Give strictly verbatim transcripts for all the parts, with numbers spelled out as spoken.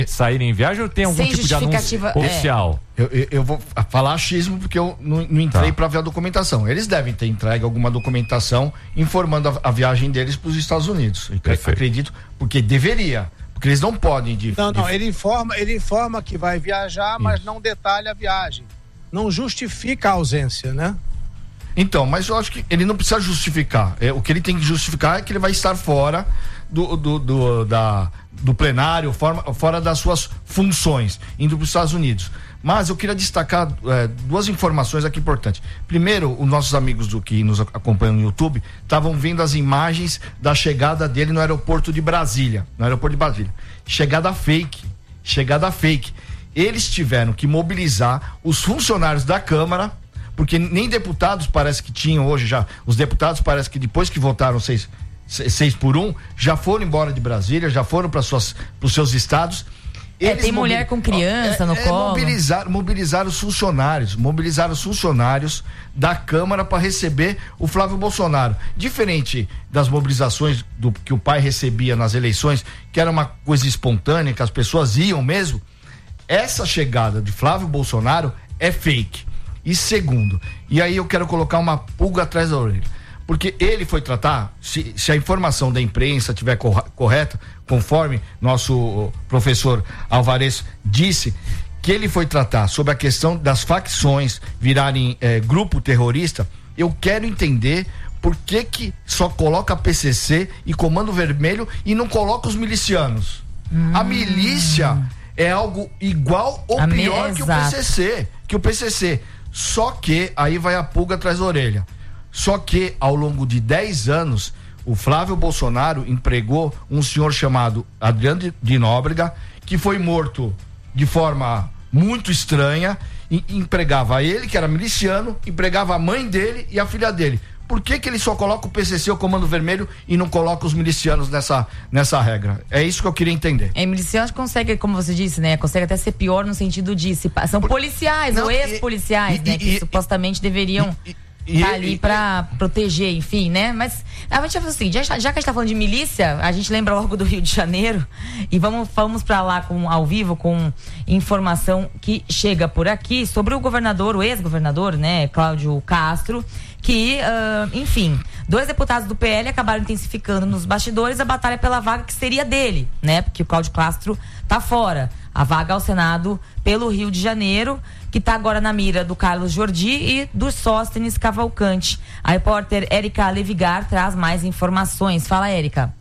saírem em viagem ou tem algum Sem tipo de anúncio justificativa, é. oficial? Eu, eu, eu vou falar achismo porque eu não, não entrei Tá. para ver a documentação. Eles devem ter entregue alguma documentação informando a, a viagem deles para os Estados Unidos. Eu Perfeito. acredito, porque deveria. Porque eles não podem. De, Não, não, de... ele informa, ele informa que vai viajar, mas Isso. não detalha a viagem. Não justifica a ausência, né? Então, mas eu acho que ele não precisa justificar. É, o que ele tem que justificar é que ele vai estar fora do, do, do, da, do plenário, fora, fora das suas funções, indo para os Estados Unidos. Mas eu queria destacar é, duas informações aqui importantes. Primeiro, os nossos amigos do que nos acompanham no YouTube estavam vendo as imagens da chegada dele no aeroporto de Brasília. No aeroporto de Brasília. Chegada fake. Chegada fake. Eles tiveram que mobilizar os funcionários da Câmara, porque nem deputados parece que tinham hoje já. Os deputados parece que depois que votaram seis, seis por um, já foram embora de Brasília, já foram para os seus estados. É, tem mulher com criança é, no é, colo. Mobilizar, mobilizar os funcionários, mobilizar os funcionários da Câmara para receber o Flávio Bolsonaro. Diferente das mobilizações do que o pai recebia nas eleições, que era uma coisa espontânea, que as pessoas iam mesmo. Essa chegada de Flávio Bolsonaro é fake. E segundo, e aí eu quero colocar uma pulga atrás da orelha, porque ele foi tratar, se, se a informação da imprensa estiver correta, conforme nosso professor Alvarez disse, que ele foi tratar sobre a questão das facções virarem eh, grupo terrorista. Eu quero entender por que que só coloca P C C e Comando Vermelho e não coloca os milicianos. Hum. A milícia é algo igual ou a pior me... que Exato. o P C C, que o P C C. Só que, aí vai a pulga atrás da orelha. Só que, ao longo de dez anos, o Flávio Bolsonaro empregou um senhor chamado Adriano de Nóbrega, que foi morto de forma muito estranha, e empregava ele, que era miliciano, empregava a mãe dele e a filha dele. Por que que ele só coloca o P C C, o Comando Vermelho, e não coloca os milicianos nessa, nessa regra? É isso que eu queria entender. É, milicianos consegue, como você disse, né? Consegue até ser pior no sentido de se, são policiais Não, ou ex-policiais, e, né? e, que e, supostamente deveriam e, estar tá e, ali e, pra proteger, enfim, né? Mas a gente vai fazer o seguinte, já, já que a gente tá falando de milícia, a gente lembra logo do Rio de Janeiro e vamos, vamos pra lá com, ao vivo com informação que chega por aqui sobre o governador, o ex-governador, né? Cláudio Castro, que, uh, enfim, dois deputados do P L acabaram intensificando nos bastidores a batalha pela vaga que seria dele, né? Porque o Cláudio Castro tá fora. A vaga ao Senado pelo Rio de Janeiro, que tá agora na mira do Carlos Jordi e do Sóstenes Cavalcante. A repórter Érica Levigar traz mais informações. Fala, Érica.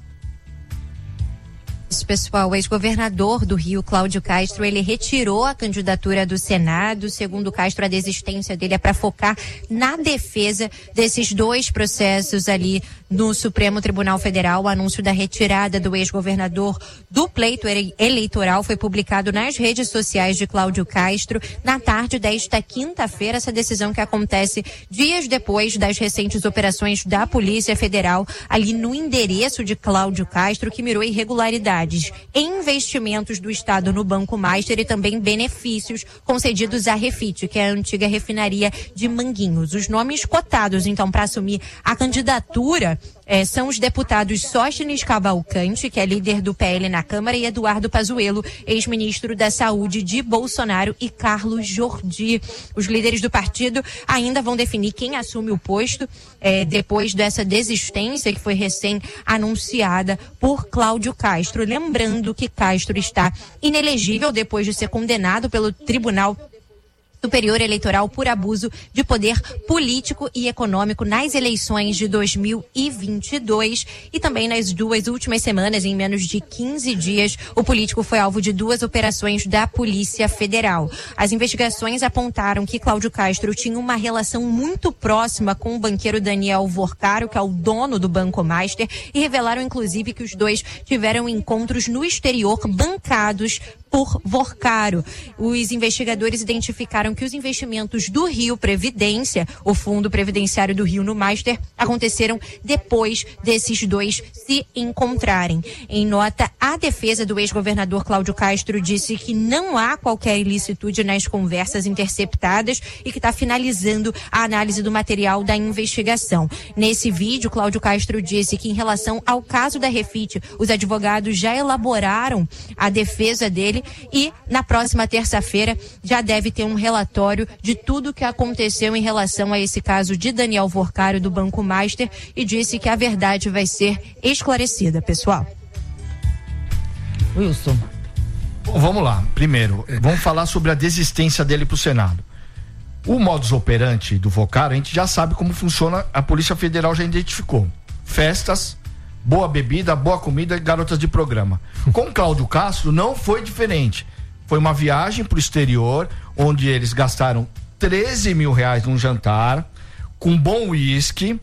Pessoal, o ex-governador do Rio, Cláudio Castro, ele retirou a candidatura do Senado. Segundo Castro, a desistência dele é para focar na defesa desses dois processos ali no Supremo Tribunal Federal. O anúncio da retirada do ex-governador do pleito eleitoral foi publicado nas redes sociais de Cláudio Castro na tarde desta quinta-feira. Essa decisão que acontece dias depois das recentes operações da Polícia Federal ali no endereço de Cláudio Castro, que mirou irregularidades em investimentos do Estado no Banco Master e também benefícios concedidos à Refit, que é a antiga refinaria de Manguinhos. Os nomes cotados, então, para assumir a candidatura eh, são os deputados Sóstenes Cavalcante, que é líder do P L na Câmara, e Eduardo Pazuello, ex-ministro da Saúde de Bolsonaro, e Carlos Jordi. Os líderes do partido ainda vão definir quem assume o posto eh, depois dessa desistência que foi recém-anunciada por Cláudio Castro. Lembrando que Castro está inelegível depois de ser condenado pelo Tribunal Superior Eleitoral por abuso de poder político e econômico nas eleições de dois mil e vinte e dois e também nas duas últimas semanas, em menos de quinze dias, o político foi alvo de duas operações da Polícia Federal. As investigações apontaram que Cláudio Castro tinha uma relação muito próxima com o banqueiro Daniel Vorcaro, que é o dono do Banco Master, e revelaram inclusive que os dois tiveram encontros no exterior bancados por Vorcaro. Os investigadores identificaram que os investimentos do Rio Previdência, o Fundo Previdenciário do Rio no Master, aconteceram depois desses dois se encontrarem. Em nota, a defesa do ex-governador Cláudio Castro disse que não há qualquer ilicitude nas conversas interceptadas e que está finalizando a análise do material da investigação. Nesse vídeo, Cláudio Castro disse que, em relação ao caso da Refit, os advogados já elaboraram a defesa dele dele e na próxima terça-feira já deve ter um relatório de tudo que aconteceu em relação a esse caso de Daniel Vorcário do Banco Master e disse que a verdade vai ser esclarecida, pessoal. Wilson. Bom, vamos lá. Primeiro, vamos falar sobre a desistência dele pro Senado. O modus operandi do Vorcário, a gente já sabe como funciona, a Polícia Federal já identificou. Festas, boa bebida, boa comida e garotas de programa. Com Cláudio Castro não foi diferente. Foi uma viagem pro exterior, onde eles gastaram treze mil reais num jantar, com bom uísque,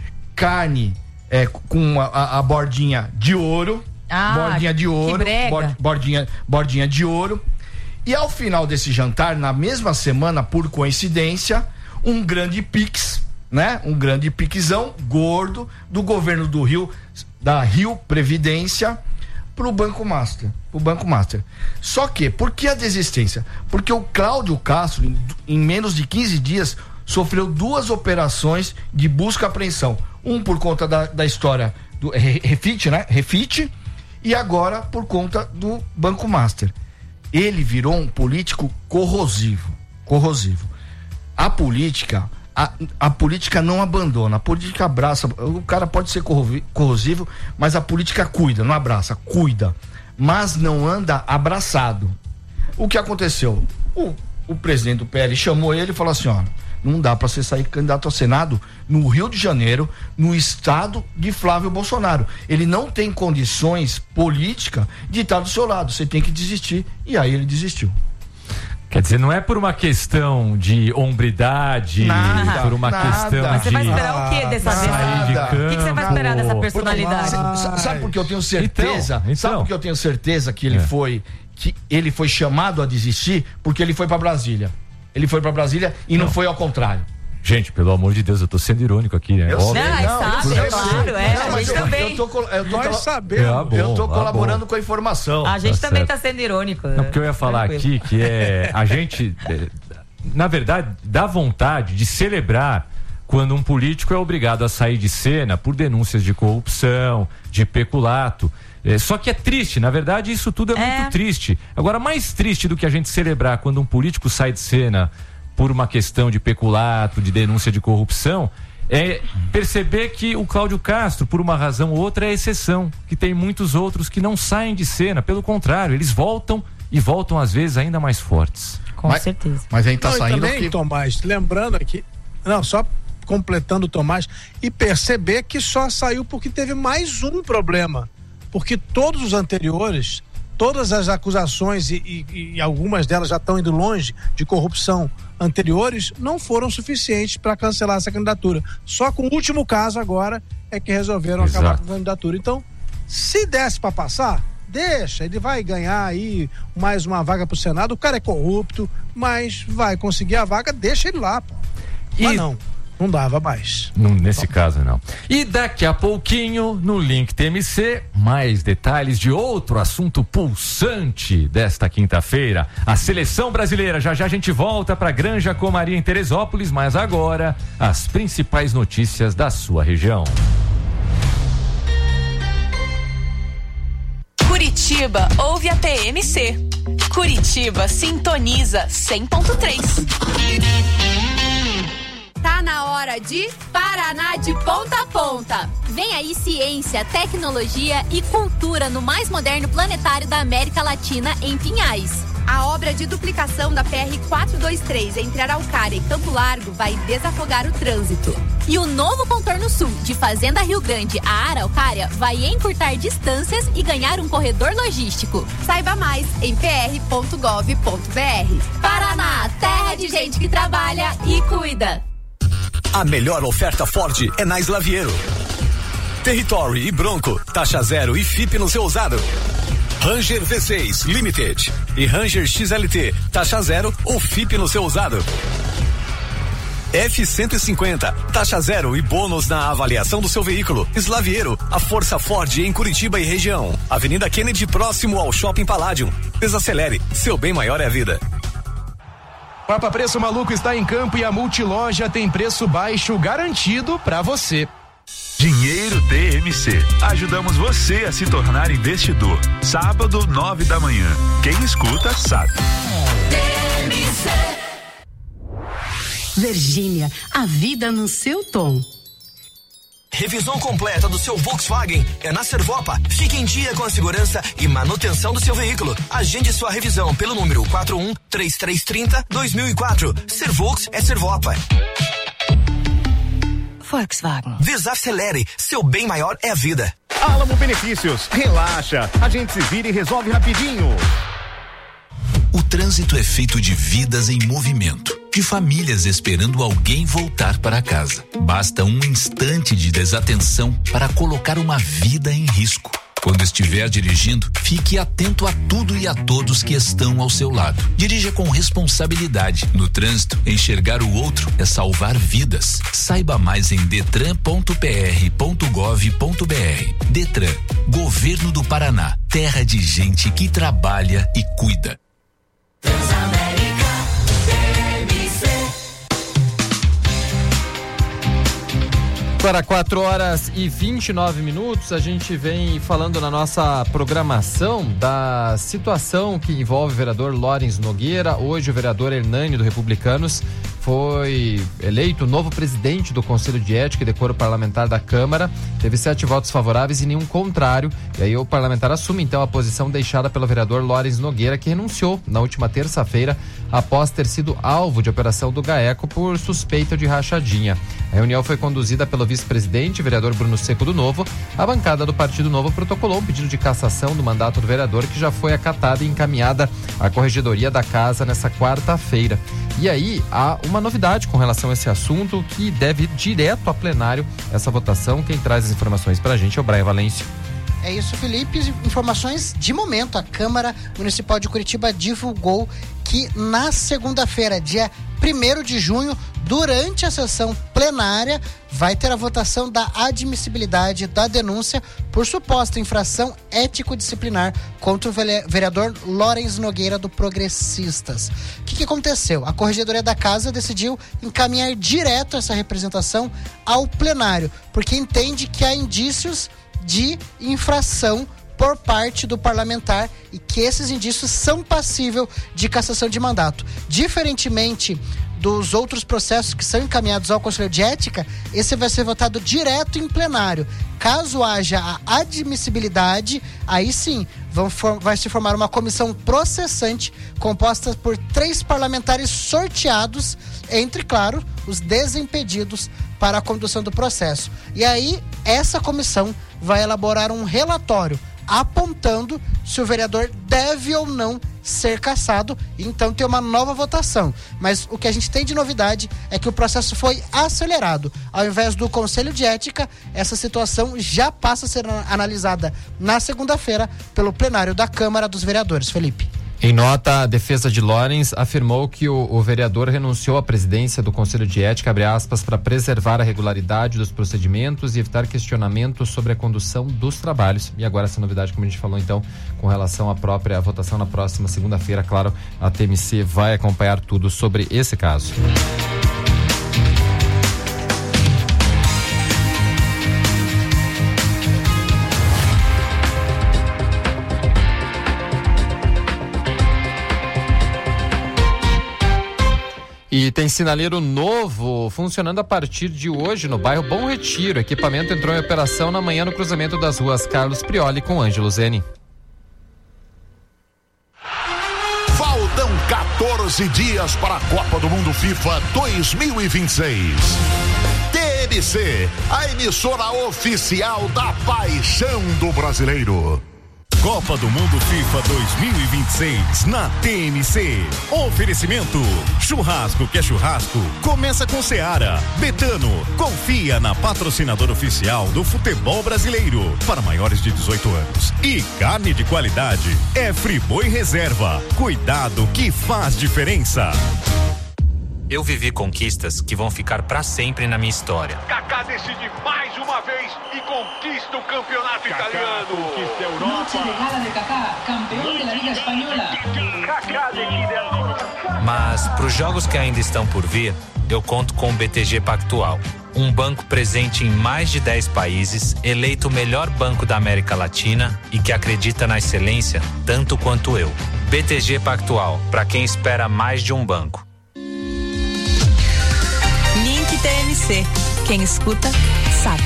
carne é, com a, a bordinha de ouro, ah, bordinha de ouro, que bord, bordinha, bordinha de ouro. E ao final desse jantar, na mesma semana, por coincidência, um grande pix, né? Um grande pixão gordo do governo do Rio, da Rio Previdência, pro Banco Master, pro Banco Master. Só que, por que a desistência? Porque o Cláudio Castro, em, em menos de quinze dias, sofreu duas operações de busca e apreensão. Um por conta da, da história do Refit, né? Refit, e agora por conta do Banco Master. Ele virou um político corrosivo, corrosivo. A política, a, a política não abandona, a política abraça. O cara pode ser corrosivo, mas a política cuida, não abraça, cuida, mas não anda abraçado. O que aconteceu? O, o presidente do P L chamou ele e falou assim, ó, não dá para você sair candidato ao Senado no Rio de Janeiro, no estado de Flávio Bolsonaro. Ele não tem condições políticas de estar do seu lado. Você tem que desistir. E aí ele desistiu. Quer dizer, não é por uma questão de hombridade, nada, por uma nada. questão Mas de... você vai esperar o quê dessa vez? Sair de campo. O que, que você vai esperar dessa personalidade? Sabe, sabe por que eu tenho certeza? Então, então. Sabe por que eu tenho certeza que ele é. foi que ele foi chamado a desistir? Porque ele foi para Brasília. Ele foi para Brasília e não. não foi ao contrário. Gente, pelo amor de Deus, eu tô sendo irônico aqui, né? Eu Óbvio. sei, não, não, sabe, eu é claro, é, não, a gente eu, também. Eu tô, eu tô, Nós col- sabemos. Ah, bom, eu tô ah, colaborando bom. com a informação. A gente Tá também certo. tá sendo irônico. Não, porque eu ia falar Tranquilo. aqui que é a gente, é, na verdade, dá vontade de celebrar quando um político é obrigado a sair de cena por denúncias de corrupção, de peculato. É, só que é triste, na verdade, isso tudo é, É. muito triste. Agora, mais triste do que a gente celebrar quando um político sai de cena por uma questão de peculato, de denúncia de corrupção, é perceber que o Cláudio Castro, por uma razão ou outra, é exceção, que tem muitos outros que não saem de cena, pelo contrário, eles voltam e voltam às vezes ainda mais fortes. Com Mas- certeza. Mas a gente tá Não, e saindo também, que... Tomás, lembrando aqui, não, só completando o Tomás, e perceber que só saiu porque teve mais um problema, porque todos os anteriores, todas as acusações e, e, e algumas delas já estão indo longe de corrupção anteriores, não foram suficientes para cancelar essa candidatura. Só com o último caso agora é que resolveram Exato. acabar com a candidatura. Então, se desse para passar, deixa, ele vai ganhar aí mais uma vaga pro Senado. O cara é corrupto, mas vai conseguir a vaga, deixa ele lá, pô. Mas E- não, não dava mais. Não, nesse caso, não. E daqui a pouquinho, no Link T M C, mais detalhes de outro assunto pulsante desta quinta-feira. A seleção brasileira. Já já a gente volta para Granja Comaria em Teresópolis, mas agora as principais notícias da sua região. Curitiba ouve a T M C. Curitiba sintoniza cem ponto três. Tá na hora de Paraná de ponta a ponta. Vem aí ciência, tecnologia e cultura no mais moderno planetário da América Latina em Pinhais. A obra de duplicação da P R quatrocentos e vinte e três entre Araucária e Campo Largo vai desafogar o trânsito. E o novo contorno sul de Fazenda Rio Grande a Araucária vai encurtar distâncias e ganhar um corredor logístico. Saiba mais em p r ponto gov ponto b r. Paraná, terra de gente que trabalha e cuida. A melhor oferta Ford é na Slaviero. Territory e Bronco, taxa zero e F I P no seu usado. Ranger V seis Limited e Ranger X L T, taxa zero ou F I P no seu usado. F cento e cinquenta, taxa zero e bônus na avaliação do seu veículo. Slaviero, a força Ford em Curitiba e região. Avenida Kennedy, próximo ao Shopping Palladium. Desacelere, seu bem maior é a vida. Papa Preço Maluco está em campo e a Multiloja tem preço baixo garantido pra você. Dinheiro T M C. Ajudamos você a se tornar investidor. Sábado, nove da manhã. Quem escuta, sabe. T M C. Virgínia, a vida no seu tom. Revisão completa do seu Volkswagen é na Servopa. Fique em dia com a segurança e manutenção do seu veículo. Agende sua revisão pelo número quatro um três três três zero dois mil e quatro. Servox é Servopa. Volkswagen. Desacelere, seu bem maior é a vida. Alamo Benefícios, relaxa, a gente se vira e resolve rapidinho. O trânsito é feito de vidas em movimento, de famílias esperando alguém voltar para casa. Basta um instante de desatenção para colocar uma vida em risco. Quando estiver dirigindo, fique atento a tudo e a todos que estão ao seu lado. Dirija com responsabilidade. No trânsito, enxergar o outro é salvar vidas. Saiba mais em detran ponto p r ponto gov ponto b r. Detran, Governo do Paraná, terra de gente que trabalha e cuida. Transamérica, T M C. Agora quatro horas e vinte e nove minutos, a gente vem falando na nossa programação da situação que envolve o vereador Lawrence Nogueira. Hoje o vereador Hernani do Republicanos foi eleito novo presidente do Conselho de Ética e Decoro Parlamentar da Câmara. Teve sete votos favoráveis e nenhum contrário. E aí o parlamentar assume então a posição deixada pelo vereador Lawrence Nogueira, que renunciou na última terça-feira após ter sido alvo de operação do GAECO por suspeita de rachadinha. A reunião foi conduzida pelo vice-presidente, vereador Bruno Seco do Novo. A bancada do Partido Novo protocolou um pedido de cassação do mandato do vereador, que já foi acatada e encaminhada à Corregedoria da Casa nessa quarta-feira. E aí há uma novidade com relação a esse assunto, que deve ir direto a plenário essa votação. Quem traz as informações pra gente é o Brian Valêncio. É isso, Felipe. Informações de momento. A Câmara Municipal de Curitiba divulgou que na segunda-feira, dia primeiro de junho, durante a sessão plenária, vai ter a votação da admissibilidade da denúncia por suposta infração ético-disciplinar contra o vereador Lawrence Nogueira do Progressistas. O que, que aconteceu? A Corregedoria da Casa decidiu encaminhar direto essa representação ao plenário, porque entende que há indícios de infração por parte do parlamentar e que esses indícios são passíveis de cassação de mandato. Diferentemente dos outros processos que são encaminhados ao Conselho de Ética, esse vai ser votado direto em plenário. Caso haja a admissibilidade, aí sim vão for, vai se formar uma comissão processante composta por três parlamentares sorteados, entre, claro, os desimpedidos para a condução do processo. E aí, essa comissão vai elaborar um relatório apontando se o vereador deve ou não ser cassado, e então ter uma nova votação. Mas o que a gente tem de novidade é que o processo foi acelerado. Ao invés do Conselho de Ética, essa situação já passa a ser analisada na segunda-feira pelo plenário da Câmara dos Vereadores. Felipe. Em nota, a defesa de Lawrence afirmou que o, o vereador renunciou à presidência do Conselho de Ética, abre aspas, para preservar a regularidade dos procedimentos e evitar questionamentos sobre a condução dos trabalhos. E agora essa novidade, como a gente falou então, com relação à própria votação na próxima segunda-feira, claro, a T M C vai acompanhar tudo sobre esse caso. E tem sinaleiro novo funcionando a partir de hoje no bairro Bom Retiro. O equipamento entrou em operação na manhã no cruzamento das ruas Carlos Prioli com Ângelo Zeni. Faltam quatorze dias para a Copa do Mundo FIFA dois mil e vinte e seis. T M C, a emissora oficial da paixão do brasileiro. Copa do Mundo FIFA dois mil e vinte e seis na T M C. Oferecimento: churrasco que é churrasco, começa com Seara. Betano, confia na patrocinadora oficial do futebol brasileiro para maiores de dezoito anos. E carne de qualidade é Friboi Reserva. Cuidado que faz diferença. Eu vivi conquistas que vão ficar pra sempre na minha história. Kaká decide mais uma vez e conquista o campeonato Kaká italiano. Conquista a Europa. Noche de gala de Kaká, campeão da Liga Espanhola. Kaká decide agora. Mas pros jogos que ainda estão por vir, eu conto com o B T G Pactual, um banco presente em mais de dez países, eleito o melhor banco da América Latina e que acredita na excelência tanto quanto eu. B T G Pactual, para quem espera mais de um banco. Link T M C. Quem escuta, sabe.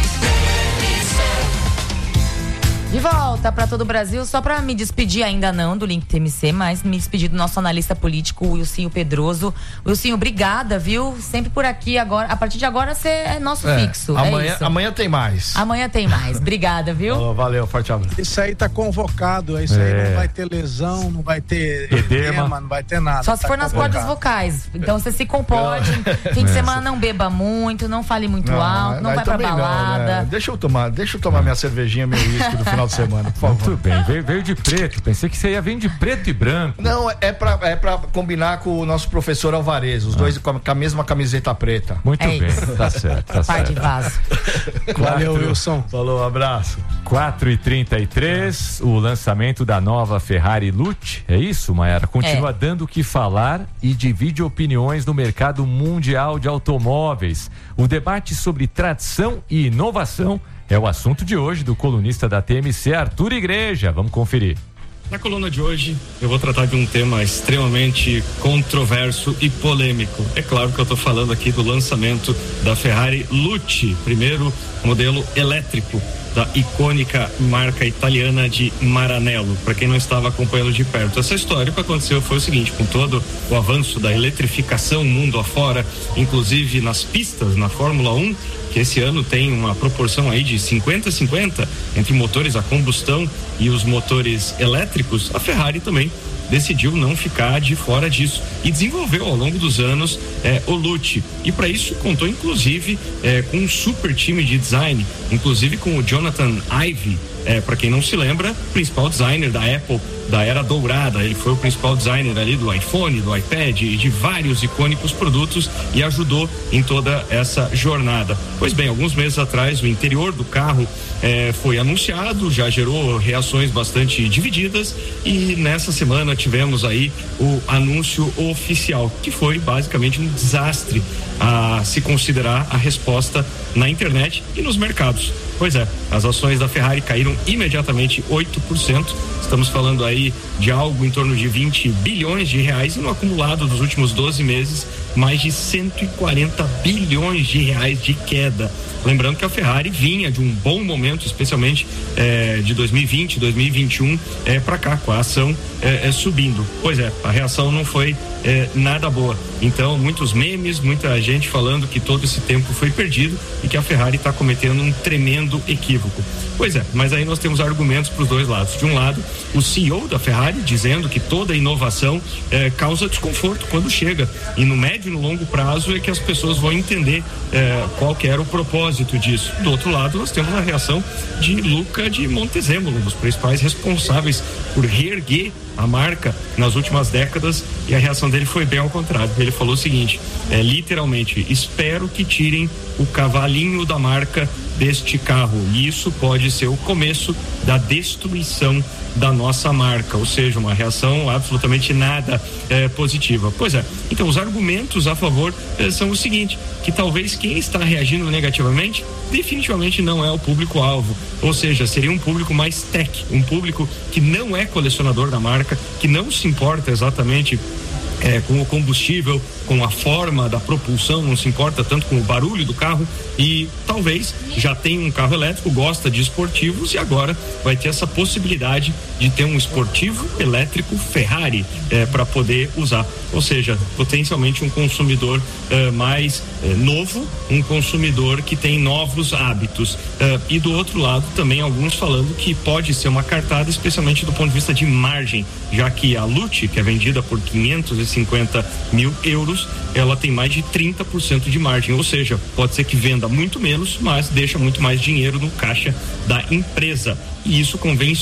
De volta para todo o Brasil, só para me despedir, ainda não do Link T M C, mas me despedir do nosso analista político, Wilsinho Pedroso. Wilsinho, obrigada, viu? Sempre por aqui agora. A partir de agora você é nosso É, fixo. Amanhã, é isso. amanhã tem mais. Amanhã tem mais. Obrigada, viu? Oh, valeu, forte abraço. Isso aí tá convocado, isso É. aí não vai ter lesão, não vai ter Edema. edema, não vai ter nada. Só se tá for nas convocado. cordas vocais. Então você se compode. Fim de É. semana não beba muito, não fale muito alto, não aí vai pra também não, balada. né? Deixa eu tomar, deixa eu tomar minha cervejinha, meu uísque do final de semana, por favor. Muito bem, veio, veio de preto. Pensei que você ia vir de preto e branco. Não, é pra, é pra combinar com o nosso professor Alvarez, os dois com a, com a mesma camiseta preta. Muito É bem, isso. tá certo, tá Par de certo. vaso. Valeu, Quatro- Wilson. Falou, abraço. quatro e trinta e três, o lançamento da nova Ferrari Lute, é isso, Mayara? Continua É. dando o que falar e divide opiniões no mercado mundial de automóveis. O debate sobre tradição e inovação é o assunto de hoje do colunista da T M C, Arthur Igreja. Vamos conferir. Na coluna de hoje, eu vou tratar de um tema extremamente controverso e polêmico. É claro que eu estou falando aqui do lançamento da Ferrari Lute, primeiro modelo elétrico da icônica marca italiana de Maranello. Para quem não estava acompanhando de perto essa história, o que aconteceu foi o seguinte: com todo o avanço da eletrificação mundo afora, inclusive nas pistas, na Fórmula um, que esse ano tem uma proporção aí de cinquenta a cinquenta entre motores a combustão e os motores elétricos, a Ferrari também decidiu não ficar de fora disso e desenvolveu ao longo dos anos eh, o Lute. E para isso contou inclusive eh, com um super time de design, inclusive com o Jonathan Ive, eh, para quem não se lembra, principal designer da Apple da era dourada. Ele foi o principal designer ali do iPhone, do iPad e de vários icônicos produtos e ajudou em toda essa jornada. Pois bem, alguns meses atrás o interior do carro eh, foi anunciado, já gerou reações bastante divididas e nessa semana tivemos aí o anúncio oficial, que foi basicamente um desastre a se considerar a resposta na internet e nos mercados. Pois é, as ações da Ferrari caíram imediatamente oito por cento. Estamos falando aí de algo em torno de vinte bilhões de reais e no acumulado dos últimos doze meses, mais de cento e quarenta bilhões de reais de queda. Lembrando que a Ferrari vinha de um bom momento, especialmente eh, de dois mil e vinte, dois mil e vinte e um eh, para cá, com a ação eh, eh, subindo. Pois é, a reação não foi eh, nada boa. Então, muitos memes, muita gente falando que todo esse tempo foi perdido e que a Ferrari está cometendo um tremendo equívoco. Pois é, mas aí nós temos argumentos para os dois lados. De um lado, o C E O da Ferrari dizendo que toda inovação eh, causa desconforto quando chega e no médio e no longo prazo é que as pessoas vão entender eh, qual que era o propósito disso. Do outro lado, nós temos a reação de Luca de Montezemolo, um dos principais responsáveis por reerguer a marca nas últimas décadas, e a reação dele foi bem ao contrário. Ele falou o seguinte, é, literalmente: espero que tirem o cavalinho da marca deste carro, e isso pode ser o começo da destruição da nossa marca, ou seja, uma reação absolutamente nada é, positiva. Pois é, então os argumentos a favor é, são o seguinte, que talvez quem está reagindo negativamente definitivamente não é o público-alvo, ou seja, seria um público mais tech, um público que não é colecionador da marca, que não se importa exatamente É, com o combustível, com a forma da propulsão, não se importa tanto com o barulho do carro e talvez já tenha um carro elétrico, gosta de esportivos e agora vai ter essa possibilidade de ter um esportivo elétrico Ferrari é, para poder usar, ou seja, potencialmente um consumidor é, mais é, novo, um consumidor que tem novos hábitos é, e do outro lado também alguns falando que pode ser uma cartada, especialmente do ponto de vista de margem, já que a Lute, que é vendida por quinhentos e cinquenta mil euros, ela tem mais de trinta por cento de margem, ou seja, pode ser que venda muito menos, mas deixa muito mais dinheiro no caixa da empresa. E isso convém,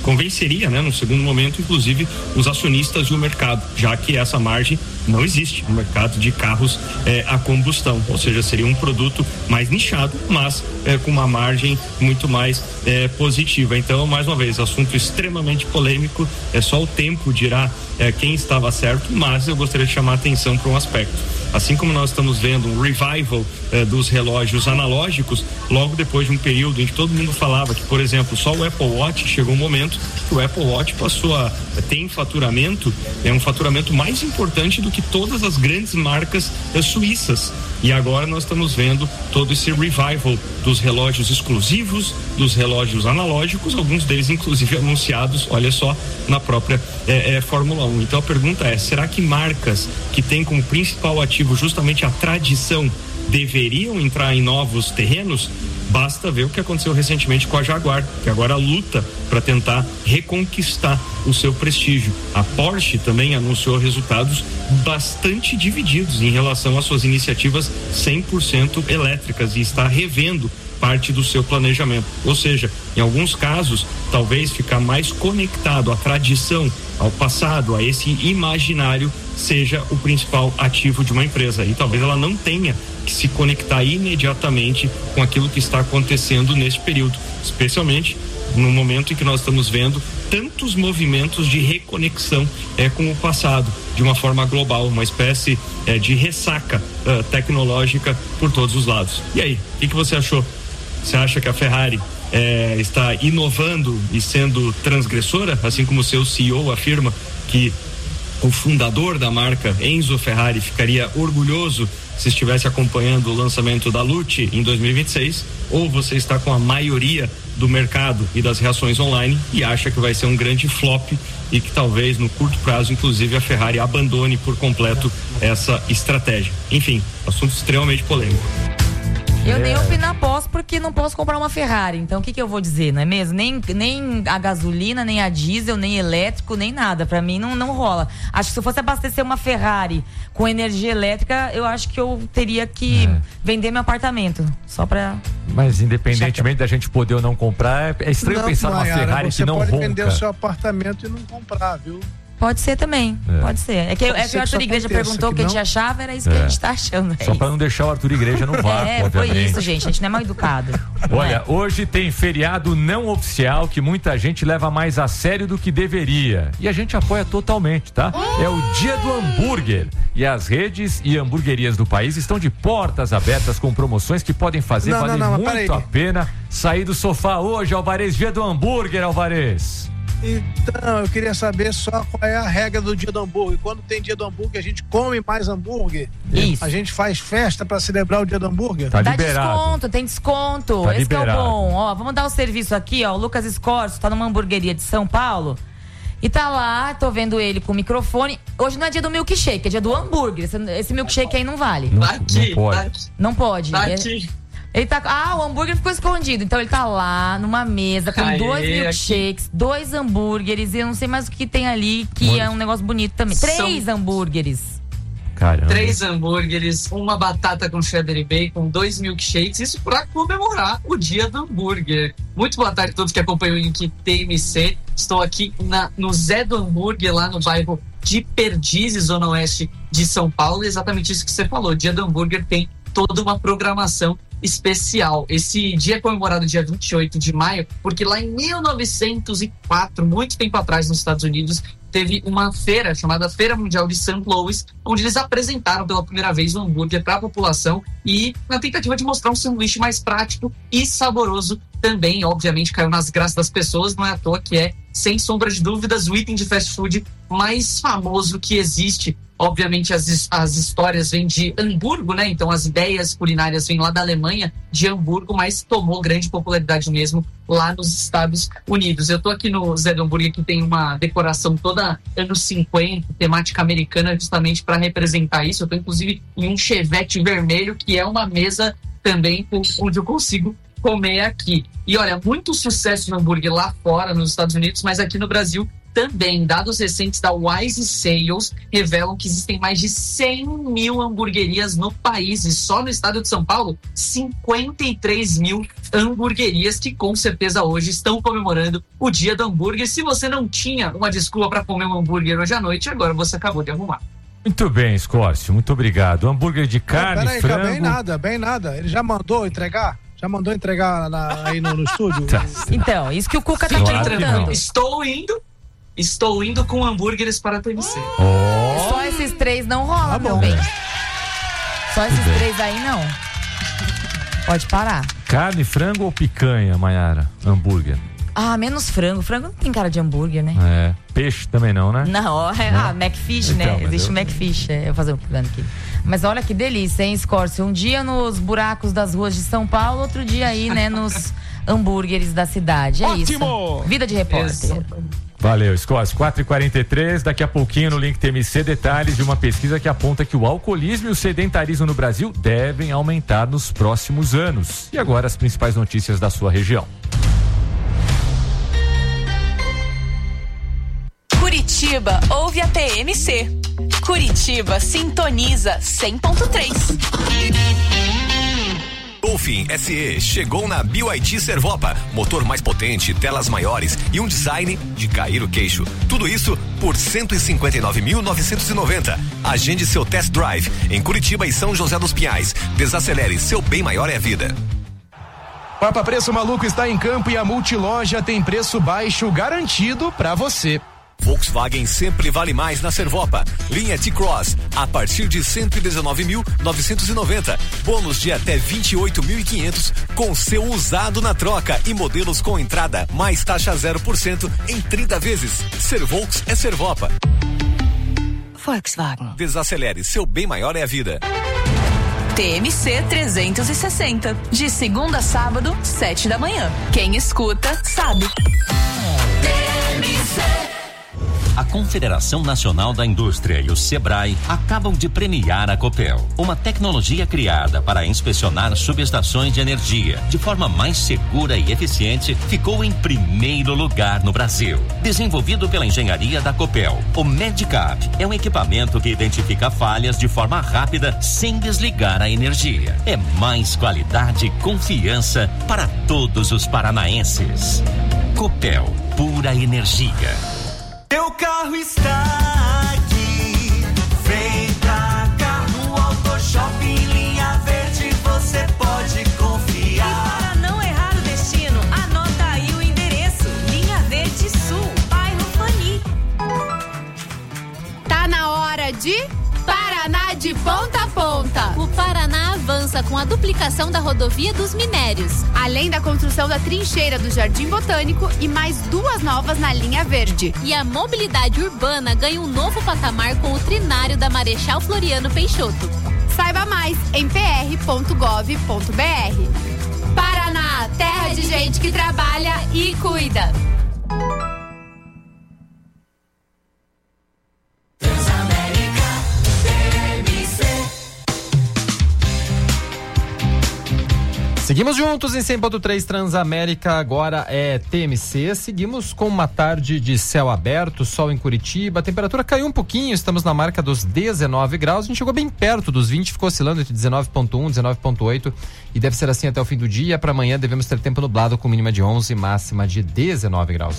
convenceria, né, no segundo momento, inclusive, os acionistas e o mercado, já que essa margem não existe no mercado de carros eh, a combustão, ou seja, seria um produto mais nichado, mas eh, com uma margem muito mais eh, positiva. Então, mais uma vez, assunto extremamente polêmico, é só o tempo dirá eh, quem estava certo, mas eu gostaria de chamar a atenção para um aspecto. Assim como nós estamos vendo um revival eh, dos relógios analógicos, logo depois de um período em que todo mundo falava que, por exemplo, só o Apple Watch, chegou um momento que o Apple Watch passou a ter em faturamento, é um faturamento mais importante do que todas as grandes marcas eh, suíças. E agora nós estamos vendo todo esse revival dos relógios exclusivos, dos relógios analógicos, alguns deles inclusive anunciados, olha só, na própria eh, eh, Fórmula um. Então a pergunta é, será que marcas que têm como principal ativo justamente a tradição deveriam entrar em novos terrenos? Basta ver o que aconteceu recentemente com a Jaguar, que agora luta para tentar reconquistar o seu prestígio. A Porsche também anunciou resultados bastante divididos em relação às suas iniciativas cem por cento elétricas e está revendo parte do seu planejamento. Ou seja, em alguns casos, talvez ficar mais conectado à tradição, ao passado, a esse imaginário, seja o principal ativo de uma empresa. E talvez ela não tenha que se conectar imediatamente com aquilo que está acontecendo nesse período, especialmente no momento em que nós estamos vendo tantos movimentos de reconexão é, com o passado, de uma forma global, uma espécie é, de ressaca uh, tecnológica por todos os lados. E aí, o que, que você achou? Você acha que a Ferrari é, está inovando e sendo transgressora, assim como o seu C E O afirma que o fundador da marca, Enzo Ferrari, ficaria orgulhoso se estivesse acompanhando o lançamento da Lute em dois mil e vinte e seis, ou você está com a maioria do mercado e das reações online e acha que vai ser um grande flop e que talvez no curto prazo, inclusive, a Ferrari abandone por completo essa estratégia? Enfim, assunto extremamente polêmico. Eu é. nem opino posso porque não posso comprar uma Ferrari. Então o que, que eu vou dizer, não é mesmo? Nem, nem a gasolina, nem a diesel, nem elétrico, nem nada. Pra mim não, não rola. Acho que se eu fosse abastecer uma Ferrari com energia elétrica, eu acho que eu teria que é. vender meu apartamento. Só pra... Mas independentemente da gente poder ou não comprar, é estranho não, pensar numa Ferrari que não ronca. Você pode vender o seu apartamento e não comprar, viu? Pode ser também, é. pode ser. É que, é que o Arthur Igreja perguntou o que, que a gente achava, era isso é. que a gente tá achando. É Só isso. para não deixar o Arthur Igreja no vácuo, É, obviamente. foi isso, gente. A gente não é mal educado. Olha, é. hoje tem feriado não oficial que muita gente leva mais a sério do que deveria. E a gente apoia totalmente, tá? É o Dia do Hambúrguer. E as redes e hamburguerias do país estão de portas abertas com promoções que podem fazer não, valer não, não, muito a pena sair do sofá hoje, Alvarez. Dia do Hambúrguer, Alvarez. Então, eu queria saber só qual é a regra do dia do hambúrguer. Quando tem dia do hambúrguer, a gente come mais hambúrguer. Isso. A gente faz festa pra celebrar o dia do hambúrguer. Tá Dá liberado. desconto, tem desconto. Tá Esse que é o liberado. bom. Ó, vamos dar o serviço aqui, ó. O Lucas Escorso tá numa hamburgueria de São Paulo. E tá lá, tô vendo ele com o microfone. Hoje não é dia do milkshake, é dia do hambúrguer. Esse, esse milkshake aí não vale. Não, Bati, não pode. bati. Não pode. Bati. Ele tá. Ah, o hambúrguer ficou escondido. Então ele tá lá numa mesa com Aê, dois milkshakes, aqui. dois hambúrgueres. E eu não sei mais o que tem ali, que Mano. é um negócio bonito também. São... Três hambúrgueres. Caramba. Três hambúrgueres, uma batata com cheddar e bacon, dois milkshakes. Isso pra comemorar o dia do hambúrguer. Muito boa tarde a todos que acompanham o Link T M C. Estou aqui na, no Zé do Hambúrguer, lá no bairro de Perdizes, zona oeste de São Paulo. Exatamente isso que você falou. O dia do hambúrguer tem toda uma programação especial. Esse dia é comemorado dia vinte e oito de maio, porque lá em mil novecentos e quatro, muito tempo atrás, nos Estados Unidos, teve uma feira chamada Feira Mundial de Saint Louis, onde eles apresentaram pela primeira vez o hambúrguer para a população e na tentativa de mostrar um sanduíche mais prático e saboroso também. Obviamente caiu nas graças das pessoas, não é à toa que é, sem sombra de dúvidas, o item de fast food mais famoso que existe. Obviamente as, as histórias vêm de Hamburgo, né? Então as ideias culinárias vêm lá da Alemanha, de Hamburgo, mas tomou grande popularidade mesmo lá nos Estados Unidos. Eu tô aqui no Zé do Hambúrguer, que tem uma decoração toda anos cinquenta, temática americana, justamente para representar isso. Eu tô inclusive em um Chevette vermelho, que é uma mesa também onde eu consigo comer aqui. E olha, muito sucesso no hambúrguer lá fora, nos Estados Unidos, mas aqui no Brasil também, dados recentes da Wise Sales revelam que existem mais de cem mil hamburguerias no país e só no estado de São Paulo, cinquenta e três mil hamburguerias que com certeza hoje estão comemorando o dia do hambúrguer. Se você não tinha uma desculpa para comer um hambúrguer hoje à noite, agora você acabou de arrumar. Muito bem, Escórcio, muito obrigado. Hambúrguer de carne, peraí, frango... bem nada, bem nada. Ele já mandou entregar? Já mandou entregar na, aí no, no estúdio? Tá. Então, isso que o Cuca tá Claro perguntando. Estou indo, estou indo com hambúrgueres para a T M C. Oh. Só esses três não rola, Tá meu bom. bem. Só esses bem. três aí não. Pode parar. Carne, frango ou picanha, Maiara? Hambúrguer. Ah, menos frango. Frango não tem cara de hambúrguer, né? É. Peixe também não, né? Não, ó, é, ah, Macfish, Então, né? mas Existe eu- o Macfish. É, eu vou fazer um plano aqui. Mas olha que delícia, hein, Scorcio? Um dia nos buracos das ruas de São Paulo, outro dia aí, né, nos hambúrgueres da cidade. É Ótimo! isso. Vida de repórter. Valeu, Escórcio. quatro e quarenta e três, daqui a pouquinho no Link T M C, detalhes de uma pesquisa que aponta que o alcoolismo e o sedentarismo no Brasil devem aumentar nos próximos anos. E agora as principais notícias da sua região. Curitiba ouve a T M C. Curitiba sintoniza cem ponto três. Dolphin S E chegou na B Y D Servopa. Motor mais potente, telas maiores e um design de cair o queixo. Tudo isso por cento e cinquenta e nove mil novecentos e noventa. Agende seu test drive em Curitiba e São José dos Pinhais. Desacelere, seu bem maior é a vida. Papa Preço Maluco está em campo e a Multiloja tem preço baixo garantido pra você. Volkswagen sempre vale mais na Servopa. Linha T-Cross a partir de cento e dezenove mil novecentos e noventa. Bônus de até vinte e oito mil e quinhentos com seu usado na troca e modelos com entrada mais taxa zero por cento em trinta vezes. Servolks é Servopa. Volkswagen. Desacelere, seu bem maior é a vida. T M C trezentos e sessenta. De segunda a sábado, sete da manhã. Quem escuta, sabe. T M C. A Confederação Nacional da Indústria e o Sebrae acabam de premiar a Copel, uma tecnologia criada para inspecionar subestações de energia de forma mais segura e eficiente, ficou em primeiro lugar no Brasil. Desenvolvido pela engenharia da Copel, o Medicap é um equipamento que identifica falhas de forma rápida sem desligar a energia. É mais qualidade e confiança para todos os paranaenses. Copel, pura energia. Teu carro está aqui, vem pra cá no Auto Shopping Linha Verde, você pode confiar. E para não errar o destino, anota aí o endereço, Linha Verde Sul, bairro Fani. Tá na hora de Paraná de ponta a ponta. O Paraná avança com a duplicação da rodovia dos Minérios, Além da construção da trincheira do Jardim Botânico e mais duas novas na linha verde. e a mobilidade urbana ganha um novo patamar com o trinário da Marechal Floriano Peixoto. Saiba mais em p r ponto gov ponto b r. Paraná, terra de gente que trabalha e cuida. Seguimos juntos em cem ponto três Transamérica, agora é T M C. Seguimos com uma tarde de céu aberto, sol em Curitiba. A temperatura caiu um pouquinho, estamos na marca dos dezenove graus. A gente chegou bem perto dos vinte, ficou oscilando entre dezenove ponto um e dezenove ponto oito. E deve ser assim até o fim do dia. Para amanhã devemos ter tempo nublado com mínima de onze e máxima de dezenove graus.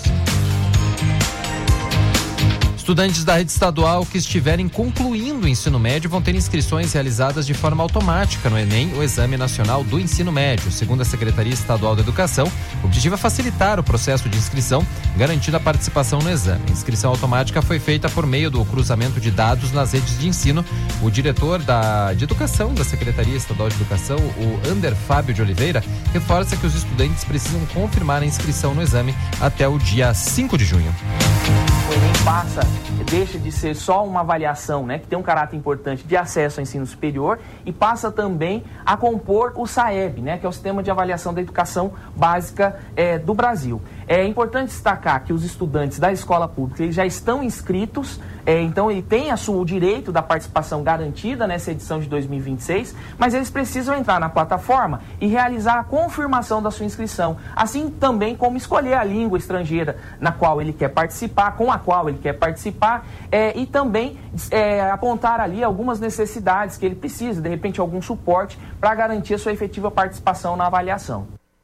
Estudantes da rede estadual que estiverem concluindo o ensino médio vão ter inscrições realizadas de forma automática no Enem, o Exame Nacional do Ensino Médio. Segundo a Secretaria Estadual da Educação, o objetivo é facilitar o processo de inscrição, garantindo a participação no exame. A inscrição automática foi feita por meio do cruzamento de dados nas redes de ensino. O diretor da, de Educação da Secretaria Estadual de Educação, o Ander Fábio de Oliveira, reforça que os estudantes precisam confirmar a inscrição no exame até o dia cinco de junho. O Enem passa, deixa de ser só uma avaliação, né, que tem um caráter importante de acesso ao ensino superior e passa também a compor o SAEB, né, que é o Sistema de Avaliação da Educação Básica é, do Brasil. É importante destacar que os estudantes da escola pública eles já estão inscritos, é, então ele tem a sua, o direito da participação garantida nessa edição de dois mil e vinte e seis, mas eles precisam entrar na plataforma e realizar a confirmação da sua inscrição, assim também como escolher a língua estrangeira na qual ele quer participar, com a qual ele quer participar, é, e também é, apontar ali algumas necessidades que ele precisa, de repente algum suporte para garantir a sua efetiva participação na avaliação.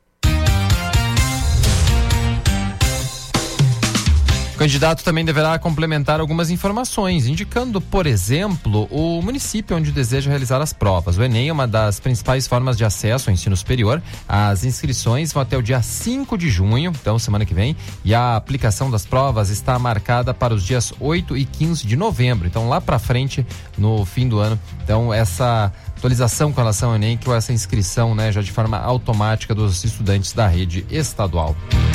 O candidato também deverá complementar algumas informações, indicando, por exemplo, o município onde deseja realizar as provas. O Enem é uma das principais formas de acesso ao ensino superior. As inscrições vão até o dia cinco de junho, então semana que vem, e a aplicação das provas está marcada para os dias oito e quinze de novembro, então lá para frente, no fim do ano. Então essa atualização com relação ao Enem, que é essa inscrição, né, já de forma automática dos estudantes da rede estadual.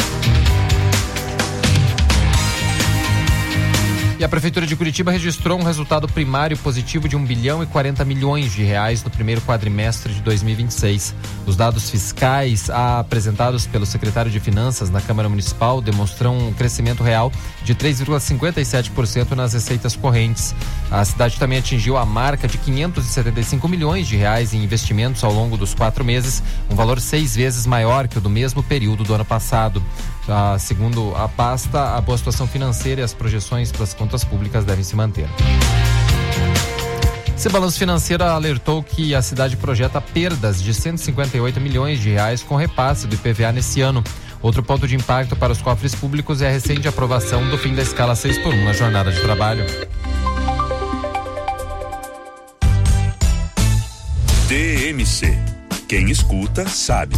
E a Prefeitura de Curitiba registrou um resultado primário positivo de um bilhão e quarenta milhões de reais no primeiro quadrimestre de dois mil e vinte e seis. Os dados fiscais apresentados pelo secretário de Finanças na Câmara Municipal demonstram um crescimento real de três vírgula cinquenta e sete por cento nas receitas correntes. A cidade também atingiu a marca de quinhentos e setenta e cinco milhões de reais em investimentos ao longo dos quatro meses, um valor seis vezes maior que o do mesmo período do ano passado. Ah, segundo a pasta, a boa situação financeira e as projeções para as contas públicas devem se manter. Esse balanço financeiro alertou que a cidade projeta perdas de cento e cinquenta e oito milhões de reais com repasse do I P V A nesse ano. Outro ponto de impacto para os cofres públicos é a recente aprovação do fim da escala seis por um na jornada de trabalho. T M C. Quem escuta, sabe.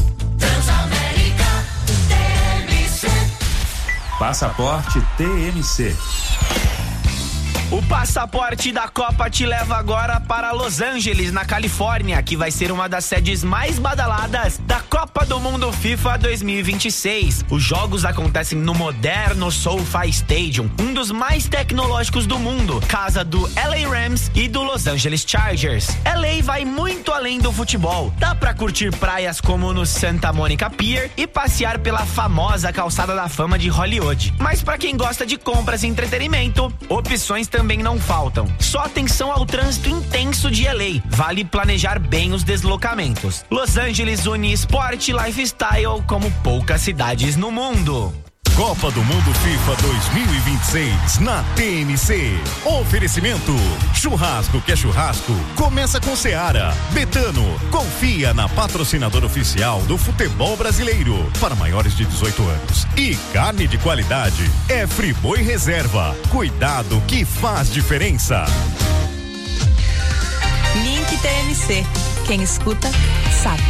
Passaporte T M C. O passaporte da Copa te leva agora para Los Angeles, na Califórnia, que vai ser uma das sedes mais badaladas da Copa do Mundo FIFA dois mil e vinte e seis. Os jogos acontecem no moderno SoFi Stadium, um dos mais tecnológicos do mundo, casa do L A Rams e do Los Angeles Chargers. L A vai muito além do futebol. Dá pra curtir praias como no Santa Monica Pier e passear pela famosa calçada da fama de Hollywood. Mas pra quem gosta de compras e entretenimento, opções também também não faltam. Só atenção ao trânsito intenso de L A. Vale planejar bem os deslocamentos. Los Angeles une esporte e lifestyle como poucas cidades no mundo. Copa do Mundo FIFA dois mil e vinte e seis na T M C. Oferecimento: churrasco que é churrasco, começa com Seara. Betano, confia na patrocinadora oficial do futebol brasileiro para maiores de dezoito anos. E carne de qualidade é Friboi Reserva. Cuidado que faz diferença. Link T M C. Quem escuta, sabe.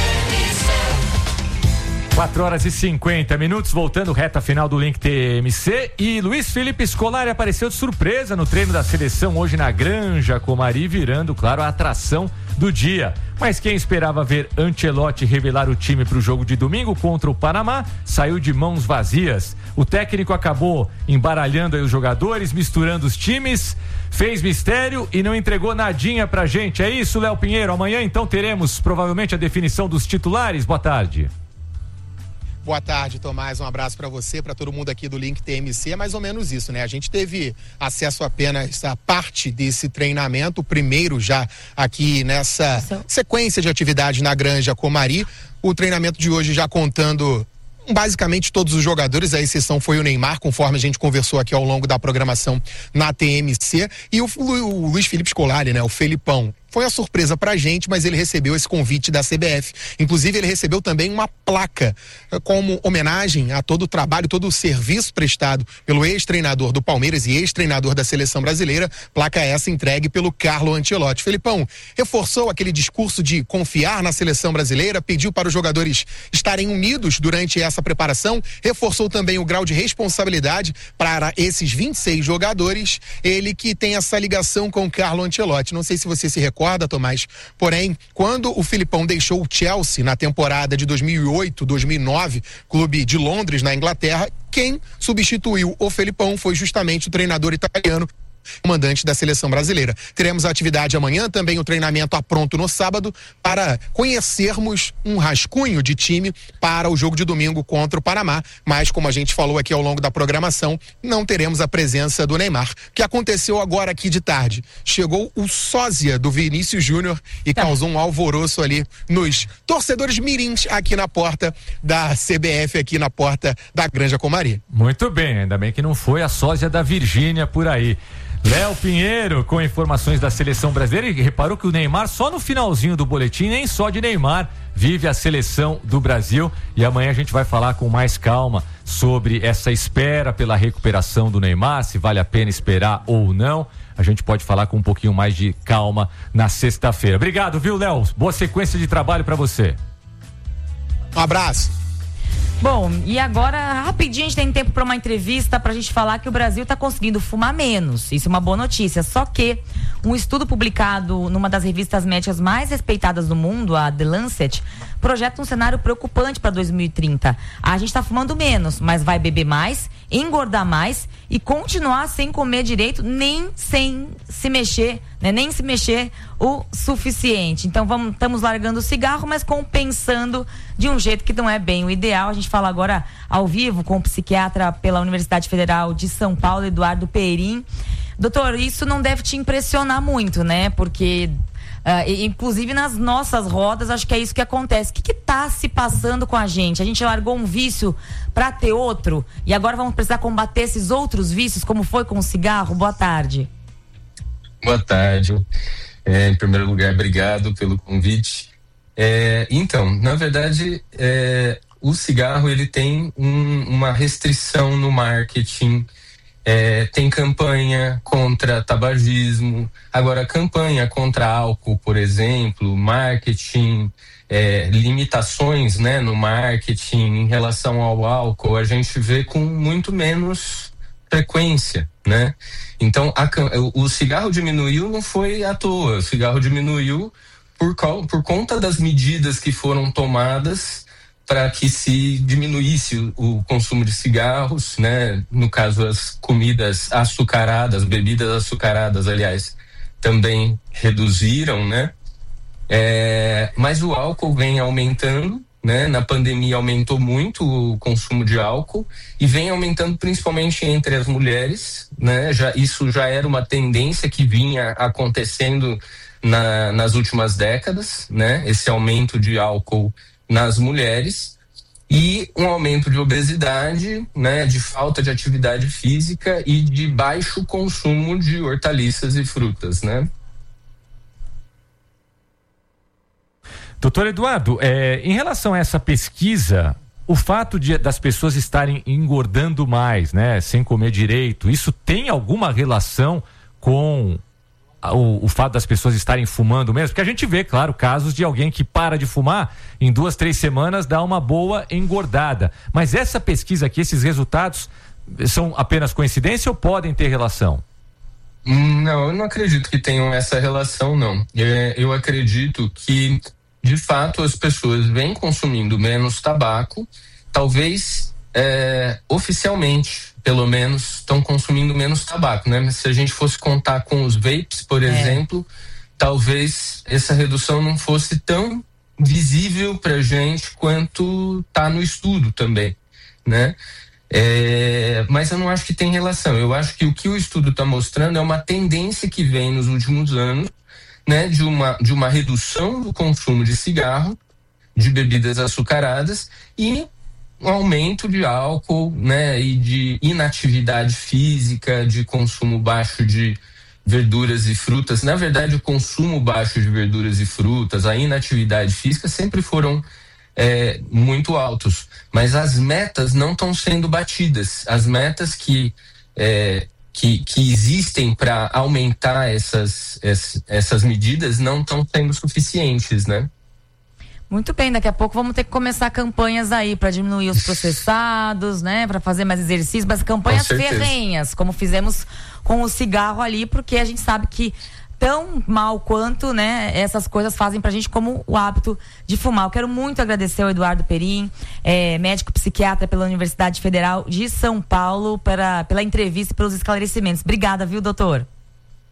quatro horas e cinquenta minutos, voltando reta final do Link T M C, e Luiz Felipe Scolari apareceu de surpresa no treino da seleção hoje na Granja Comari, virando, claro, a atração do dia. Mas quem esperava ver Ancelotti revelar o time para o jogo de domingo contra o Panamá saiu de mãos vazias. O técnico acabou embaralhando aí os jogadores, misturando os times, fez mistério e não entregou nadinha pra gente. É isso, Léo Pinheiro? Amanhã então teremos provavelmente a definição dos titulares. Boa tarde. Boa tarde, Tomás. Um abraço para você, para todo mundo aqui do Link T M C. É mais ou menos isso, né? A gente teve acesso apenas a parte desse treinamento, o primeiro já aqui nessa sequência de atividade na Granja Comari. O treinamento de hoje já contando basicamente todos os jogadores, a exceção foi o Neymar, conforme a gente conversou aqui ao longo da programação na T M C, e o, o Luiz Felipe Scolari, né? O Felipão. Foi uma surpresa pra gente, mas ele recebeu esse convite da C B F. Inclusive, ele recebeu também uma placa como homenagem a todo o trabalho, todo o serviço prestado pelo ex-treinador do Palmeiras e ex-treinador da Seleção Brasileira. Placa essa entregue pelo Carlo Ancelotti. Felipão reforçou aquele discurso de confiar na Seleção Brasileira, pediu para os jogadores estarem unidos durante essa preparação, reforçou também o grau de responsabilidade para esses vinte e seis jogadores. Ele que tem essa ligação com o Carlo Ancelotti. Não sei se você se recorda, Tomás, porém, quando o Filipão deixou o Chelsea na temporada de dois mil e oito, dois mil e nove, clube de Londres, na Inglaterra, quem substituiu o Felipão foi justamente o treinador italiano comandante da seleção brasileira. Teremos a atividade amanhã, também o treinamento a pronto no sábado, para conhecermos um rascunho de time para o jogo de domingo contra o Panamá. Mas, como a gente falou aqui ao longo da programação, não teremos a presença do Neymar. O que aconteceu agora aqui de tarde? Chegou o sósia do Vinícius Júnior e tá. causou um alvoroço ali nos torcedores mirins aqui na porta da C B F, aqui na porta da Granja Comari. Muito bem, ainda bem que não foi a sósia da Virgínia por aí. Léo Pinheiro com informações da seleção brasileira, e reparou que o Neymar só no finalzinho do boletim, nem só de Neymar vive a seleção do Brasil, e amanhã a gente vai falar com mais calma sobre essa espera pela recuperação do Neymar, se vale a pena esperar ou não. A gente pode falar com um pouquinho mais de calma na sexta-feira. Obrigado, viu, Léo? Boa sequência de trabalho para você. Um abraço. Bom, e agora, rapidinho, a gente tem tempo para uma entrevista pra gente falar que o Brasil tá conseguindo fumar menos. Isso é uma boa notícia. Só que um estudo publicado numa das revistas médicas mais respeitadas do mundo, a The Lancet, projeta um cenário preocupante para dois mil e trinta. A gente tá fumando menos, mas vai beber mais, engordar mais e continuar sem comer direito, nem sem se mexer, né? Nem se mexer o suficiente. Então vamos, estamos largando o cigarro, mas compensando de um jeito que não é bem o ideal. A gente fala agora ao vivo com o psiquiatra pela Universidade Federal de São Paulo, Eduardo Perim. Doutor, isso não deve te impressionar muito, né? Porque Uh, inclusive nas nossas rodas, acho que é isso que acontece. O que está se passando com a gente? A gente largou um vício para ter outro e agora vamos precisar combater esses outros vícios, como foi com o cigarro? Boa tarde. Boa tarde. É, em primeiro lugar, obrigado pelo convite. É, então, na verdade, é, o cigarro ele tem um, uma restrição no marketing. É, tem campanha contra tabagismo, agora campanha contra álcool, por exemplo, marketing, é, limitações, né, no marketing em relação ao álcool, a gente vê com muito menos frequência, né? Então a, o cigarro diminuiu não foi à toa, o cigarro diminuiu por, por conta das medidas que foram tomadas para que se diminuísse o, o consumo de cigarros, né? No caso, as comidas açucaradas, bebidas açucaradas, aliás, também reduziram, né? É, mas o álcool vem aumentando, né? Na pandemia aumentou muito o consumo de álcool e vem aumentando principalmente entre as mulheres, né? Já, isso já era uma tendência que vinha acontecendo na, nas últimas décadas, né? Esse aumento de álcool nas mulheres e um aumento de obesidade, né, de falta de atividade física e de baixo consumo de hortaliças e frutas, né? Doutor Eduardo, é, em relação a essa pesquisa, o fato de, das pessoas estarem engordando mais, né, sem comer direito, isso tem alguma relação com O, o fato das pessoas estarem fumando mesmo? Porque a gente vê, claro, casos de alguém que para de fumar, em duas, três semanas dá uma boa engordada. Mas essa pesquisa aqui, esses resultados, são apenas coincidência ou podem ter relação? Não, eu não acredito que tenham essa relação, não. É, eu acredito que, de fato, as pessoas vêm consumindo menos tabaco, talvez é, oficialmente, pelo menos, estão consumindo menos tabaco, né? Mas se a gente fosse contar com os vapes, por é. exemplo, talvez essa redução não fosse tão visível pra gente quanto tá no estudo também, né? É, mas eu não acho que tem relação. Eu acho que o que o estudo está mostrando é uma tendência que vem nos últimos anos, né? De uma, de uma redução do consumo de cigarro, de bebidas açucaradas e um aumento de álcool, né, e de inatividade física, de consumo baixo de verduras e frutas. Na verdade, o consumo baixo de verduras e frutas, a inatividade física sempre foram é, muito altos, mas as metas não estão sendo batidas. As metas que é, que, que existem para aumentar essas, essas essas medidas não estão sendo suficientes, né? Muito bem, daqui a pouco vamos ter que começar campanhas aí para diminuir os processados, né? Para fazer mais exercícios, mas campanhas ferrenhas, como fizemos com o cigarro ali, porque a gente sabe que tão mal quanto, né, essas coisas fazem pra gente, como o hábito de fumar. Eu quero muito agradecer ao Eduardo Perim, é, médico psiquiatra pela Universidade Federal de São Paulo, pela, pela entrevista e pelos esclarecimentos. Obrigada, viu, doutor?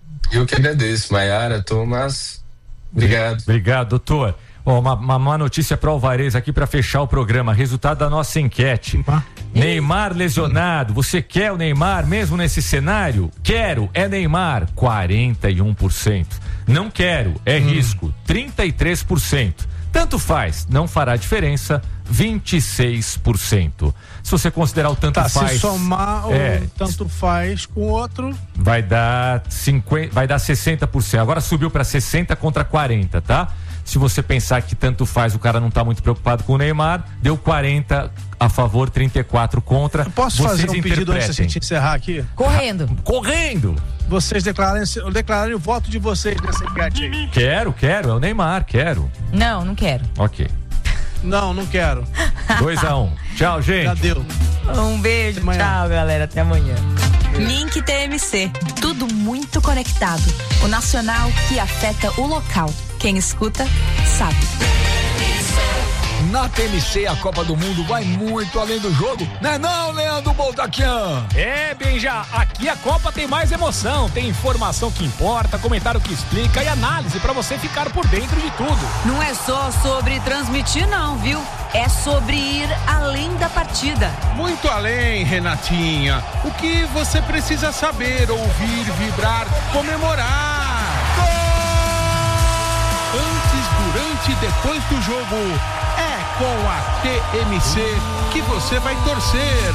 Eu que agradeço, Maiara, Thomas. Obrigado. Obrigado, doutor. Ó, uma, uma má notícia para o Alvarez aqui para fechar o programa. Resultado da nossa enquete. Uhum. Neymar lesionado. Você quer o Neymar mesmo nesse cenário? Quero. É Neymar. quarenta e um por cento. Não quero. É hum. risco. trinta e três por cento. Tanto faz. Não fará diferença. vinte e seis por cento. Se você considerar o tanto tá, faz. Se somar é, o tanto faz com o outro. Vai dar cinquenta, vai dar sessenta por cento. Agora subiu para sessenta contra quarenta, tá? Se você pensar que tanto faz, o cara não tá muito preocupado com o Neymar, deu quarenta a favor, trinta e quatro contra. Eu posso Vocês fazer um pedido antes de a gente encerrar aqui? Correndo. Correndo. Vocês declararem, declararem o voto de vocês nessa enquete aí. Quero, quero. É o Neymar, quero. Não, não quero. Ok. Não, não quero. dois a um. Um. Tchau, gente. Já deu. Um beijo. Tchau, galera. Até amanhã. Link T M C. Tudo muito conectado. O nacional que afeta o local. Quem escuta, sabe. Na T M C, a Copa do Mundo vai muito além do jogo, né não, Leandro Boldaquian? É, Benja, aqui a Copa tem mais emoção, tem informação que importa, comentário que explica e análise pra você ficar por dentro de tudo. Não é só sobre transmitir não, viu? É sobre ir além da partida. Muito além, Renatinha. O que você precisa saber, ouvir, vibrar, comemorar. Gol! Antes, durante e depois do jogo, é com a T M C que você vai torcer.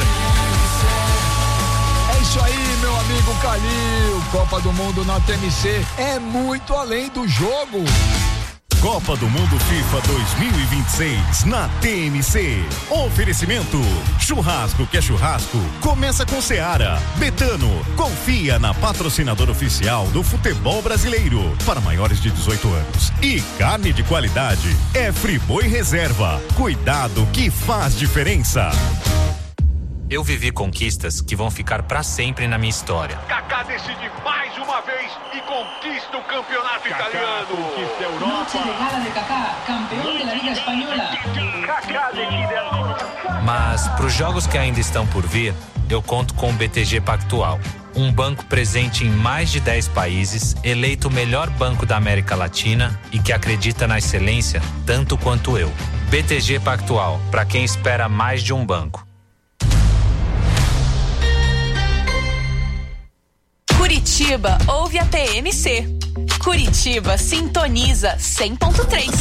É isso aí, meu amigo Calil. Copa do Mundo na T M C é muito além do jogo. Copa do Mundo FIFA dois mil e vinte e seis na T M C. Oferecimento: churrasco que é churrasco. Começa com Seara. Betano. Confia na patrocinadora oficial do futebol brasileiro para maiores de dezoito anos. E carne de qualidade é Friboi Reserva. Cuidado que faz diferença. Eu vivi conquistas que vão ficar pra sempre na minha história. Kaká decide mais uma vez e conquista o campeonato Kaká italiano. Conquista a Europa. Noche de gala de Kaká, campeão da Liga Espanhola. Kaká decide a... Mas pros jogos que ainda estão por vir, eu conto com o B T G Pactual. Um banco presente em mais de dez países, eleito o melhor banco da América Latina e que acredita na excelência tanto quanto eu. B T G Pactual, para quem espera mais de um banco. Curitiba ouve a T M C. Curitiba sintoniza cem ponto três.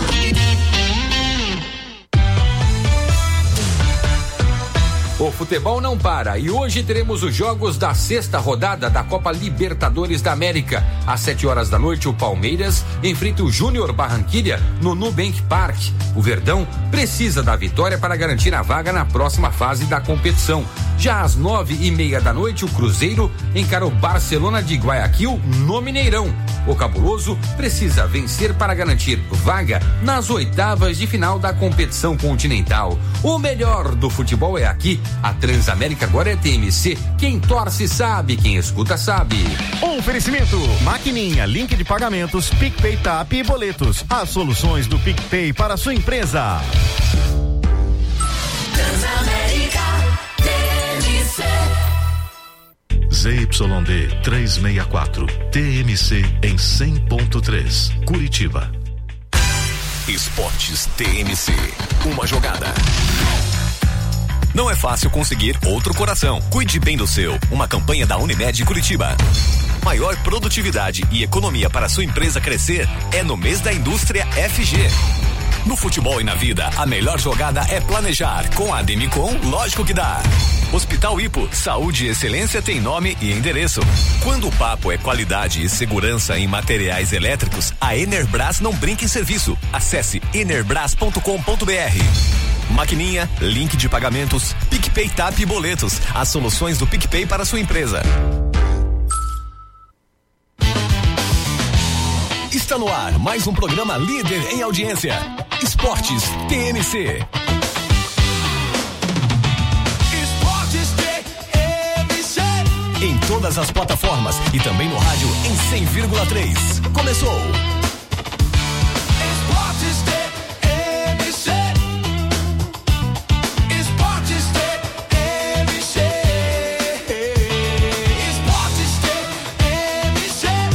O futebol não para e hoje teremos os jogos da sexta rodada da Copa Libertadores da América. Às sete horas da noite, o Palmeiras enfrenta o Júnior Barranquilla no Nubank Park. O Verdão precisa da vitória para garantir a vaga na próxima fase da competição. Já às nove e meia da noite, o Cruzeiro encara o Barcelona de Guayaquil no Mineirão. O Cabuloso precisa vencer para garantir vaga nas oitavas de final da competição continental. O melhor do futebol é aqui. A Transamérica agora é T M C. Quem torce sabe, quem escuta sabe. Oferecimento: Maquininha, link de pagamentos, PicPay, Tap e boletos. As soluções do PicPay para a sua empresa. Transamérica T M C. Z Y D trezentos e sessenta e quatro, T M C em cem ponto três, Curitiba. Esportes T M C, uma jogada. Não é fácil conseguir outro coração. Cuide bem do seu. Uma campanha da Unimed Curitiba. Maior produtividade e economia para sua empresa crescer é no mês da indústria F G. No futebol e na vida, a melhor jogada é planejar. Com a Demicon, lógico que dá. Hospital Ipo, saúde e excelência tem nome e endereço. Quando o papo é qualidade e segurança em materiais elétricos, a Enerbras não brinca em serviço. Acesse enerbras ponto com ponto br. Maquininha, link de pagamentos, PicPay, Tap e boletos. As soluções do PicPay para sua empresa. Está no ar mais um programa líder em audiência. Esportes T M C. Esportes T M C. Em todas as plataformas e também no rádio em cem vírgula três. Começou. Esportes T M C. Esportes T M C. Esportes T M C.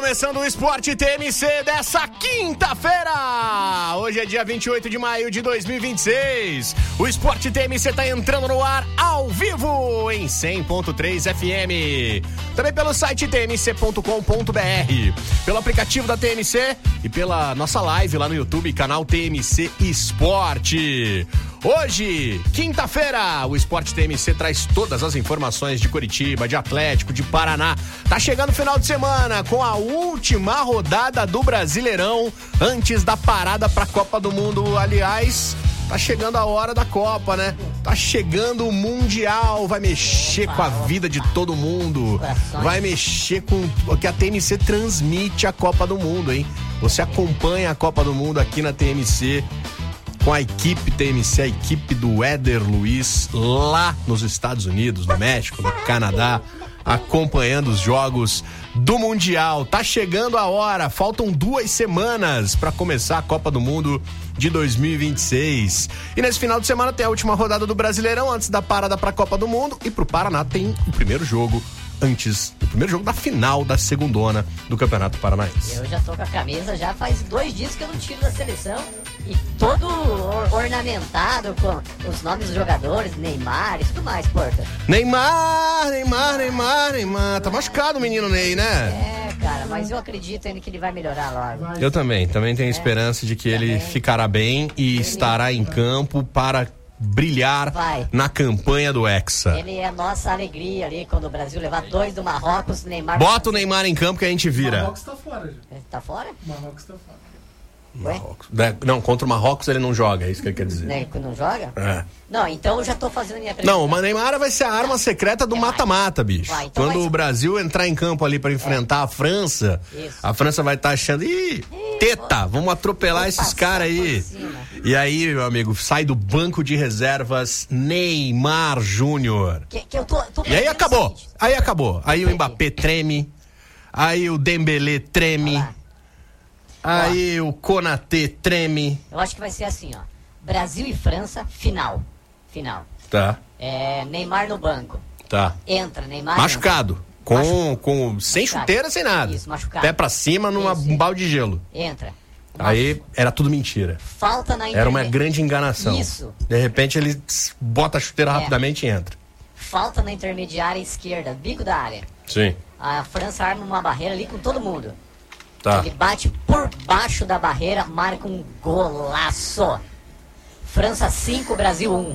começando o Esporte T M C dessa quinta-feira. Hoje é dia vinte e oito de maio de dois mil e vinte e seis. O Esporte T M C tá entrando no ar ao vivo em cem ponto três F M. Também pelo site t m c ponto com ponto b r, pelo aplicativo da T M C e pela nossa live lá no YouTube, canal T M C Esporte. Hoje, quinta-feira, o Esporte T M C traz todas as informações de Curitiba, de Atlético, de Paraná. Tá chegando o final de semana com a última rodada do Brasileirão antes da parada pra Copa do Mundo. Aliás, tá chegando a hora da Copa, né? Tá chegando o Mundial, vai mexer com a vida de todo mundo. Vai mexer com o que a T M C transmite a Copa do Mundo, hein? Você acompanha a Copa do Mundo aqui na T M C com a equipe T M C, a equipe do Éder Luiz, lá nos Estados Unidos, no México, no Canadá, acompanhando os jogos do Mundial. Tá chegando a hora, faltam duas semanas para começar a Copa do Mundo de dois mil e vinte e seis. E nesse final de semana tem a última rodada do Brasileirão antes da parada para a Copa do Mundo, e pro Paraná tem o primeiro jogo antes, o primeiro jogo da final da segundona do Campeonato Paranaense. Eu já tô com a camisa, já faz dois dias que eu não tiro da seleção, e todo or- ornamentado com os nomes dos jogadores, Neymar e tudo mais, Porta. Neymar, Neymar, Neymar, Neymar. Tá machucado o menino Ney, né? É, cara, mas eu acredito ainda que ele vai melhorar logo. Eu também, também tenho esperança de que ele ficará bem e estará em campo para brilhar Vai. na campanha do Hexa. Ele é a nossa alegria ali, quando o Brasil levar dois do Marrocos, Neymar... Bota o Neymar em campo que a gente vira. Marrocos tá fora já. Tá fora? Marrocos tá fora. Marrocos. Não, contra o Marrocos ele não joga, é isso que ele quer dizer. Né, não joga? É. Não, então eu já tô fazendo minha previsão. Não, o Neymar vai ser a arma secreta do mata-mata, bicho. Vai, então Quando vai... o Brasil entrar em campo ali pra enfrentar é. a França, Isso. a França vai estar tá achando, ih, teta, vamos atropelar vou esses caras aí. E aí, meu amigo, sai do banco de reservas Neymar Júnior. Que, que eu tô, tô e aí acabou, aí acabou. Aí o Mbappé treme, aí o Dembélé treme, aí ó, o Konaté treme. Eu acho que vai ser assim, ó. Brasil e França, final. Final. Tá. É, Neymar no banco. Tá. Entra, Neymar. Machucado. Entra. Com, Machu... com, sem machucado. chuteira, sem nada. Isso, machucado. Pé pra cima numa um balde de gelo. Entra. Aí era tudo mentira. Falta na internet. Era uma grande enganação. Isso. De repente ele bota a chuteira é. rapidamente e entra. Falta na intermediária esquerda, bico da área. Sim. A França arma uma barreira ali com todo mundo. Tá. Ele bate por baixo da barreira, marca um golaço. França cinco, Brasil um.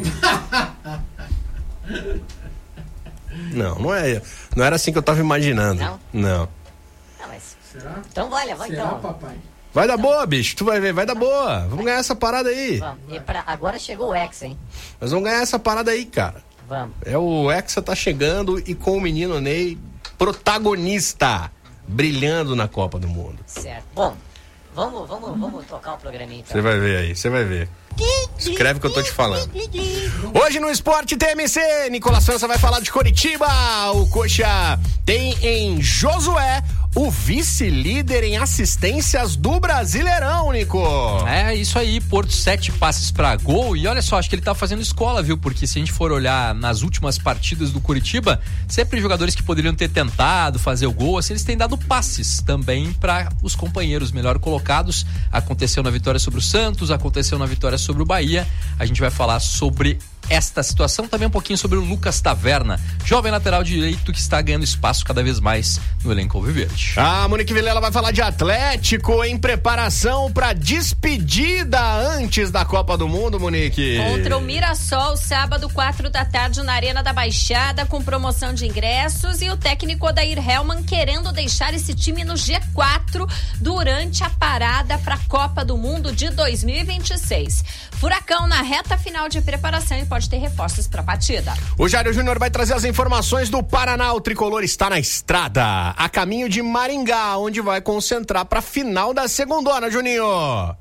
Não, não é. Não era assim que eu tava imaginando. Não? Não. Não, mas... Será? Então vai, vai Será, então. papai? Vai dar boa, bicho. Tu vai ver, vai dar boa. Vamos ganhar essa parada aí. Vamos. E pra... Agora chegou o Hexa, hein? Nós vamos ganhar essa parada aí, cara. Vamos. É, o Hexa tá chegando e com o menino Ney protagonista, brilhando na Copa do Mundo. Certo. Bom, vamos, vamos, vamos tocar o programinha então. Você vai ver aí, você vai ver. Escreve o que eu tô te falando. Hoje no Esporte T M C, Nicolas França vai falar de Curitiba. O Coxa tem em Josué o vice-líder em assistências do Brasileirão, Nico. É, isso aí, Porto, sete passes pra gol. E olha só, acho que ele tá fazendo escola, viu? Porque se a gente for olhar nas últimas partidas do Curitiba, sempre jogadores que poderiam ter tentado fazer o gol, assim, eles têm dado passes também para os companheiros melhor colocados. Aconteceu na vitória sobre o Santos, aconteceu na vitória sobre o Bahia. A gente vai falar sobre esta situação, também um pouquinho sobre o Lucas Taverna, jovem lateral direito que está ganhando espaço cada vez mais no elenco alviverde. A Monique Vilela vai falar de Atlético em preparação para despedida antes da Copa do Mundo, Monique. Contra o Mirassol, sábado, quatro da tarde, na Arena da Baixada, com promoção de ingressos, e o técnico Odair Hellmann querendo deixar esse time no G quatro durante a parada para a Copa do Mundo de dois mil e vinte e seis. Furacão na reta final de preparação e pode ter reforços para a partida. O Jário Júnior vai trazer as informações do Paraná. O tricolor está na estrada, a caminho de Maringá, onde vai concentrar para a final da segundona, Juninho.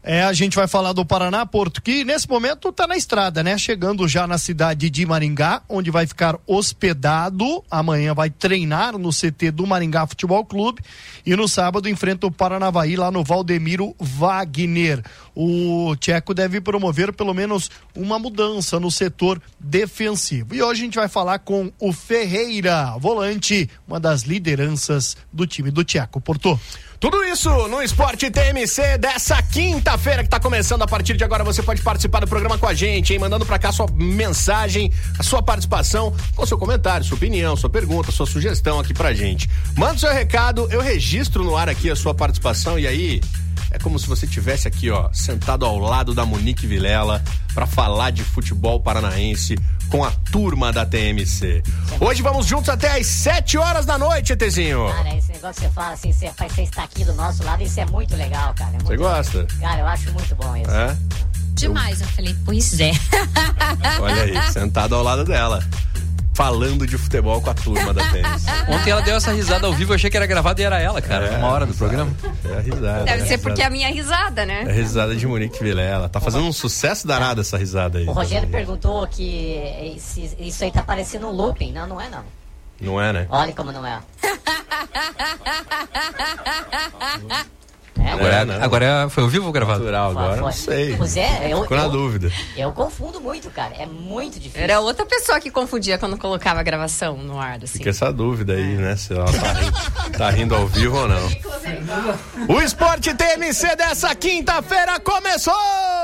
É, a gente vai falar do Paraná Porto, que nesse momento está na estrada, né? Chegando já na cidade de Maringá, onde vai ficar hospedado. Amanhã vai treinar no C T do Maringá Futebol Clube e no sábado enfrenta o Paranavaí lá no Valdemiro Wagner. O Tcheco deve promover pelo menos uma mudança no setor defensivo. E hoje a gente vai falar com o Ferreira, volante, uma das lideranças do time do Tcheco. Porto. Tudo isso no Esporte T M C dessa quinta-feira que tá começando. A partir de agora você pode participar do programa com a gente, hein? Mandando pra cá sua mensagem, a sua participação, com seu comentário, sua opinião, sua pergunta, sua sugestão aqui pra gente. Manda o seu recado, eu registro no ar aqui a sua participação e aí é como se você tivesse aqui, ó, sentado ao lado da Monique Vilela pra falar de futebol paranaense com a turma da T M C. Hoje vamos juntos até às sete horas da noite, ETzinho. Cara, esse negócio que você fala assim, você, você está aqui do nosso lado, isso é muito legal, cara. É muito você gosta? Legal. Cara, eu acho muito bom isso. É? Demais, eu falei, pois é. Olha aí, sentado ao lado dela. Falando de futebol com a turma da T M C. Ontem ela deu essa risada ao vivo, eu achei que era gravada e era ela, cara, é, uma hora do programa. É a risada. Deve é ser a porque é a minha risada, né? É a risada de Monique Vilela. Tá fazendo um sucesso danado essa risada aí. O Rogério perguntou que esse, isso aí tá parecendo um looping. Não, não é não. Não é, né? Olha como não é. É, agora, é, né? Agora foi ao vivo ou gravado? Natural, agora foi. Não sei. Pois é, eu, Ficou na eu, dúvida. Eu confundo muito, cara. É muito difícil. Era outra pessoa que confundia quando colocava a gravação no ar, assim. Fica essa dúvida aí, né? Se ela tá rindo, tá rindo ao vivo ou não. O Esporte T M C dessa quinta-feira começou!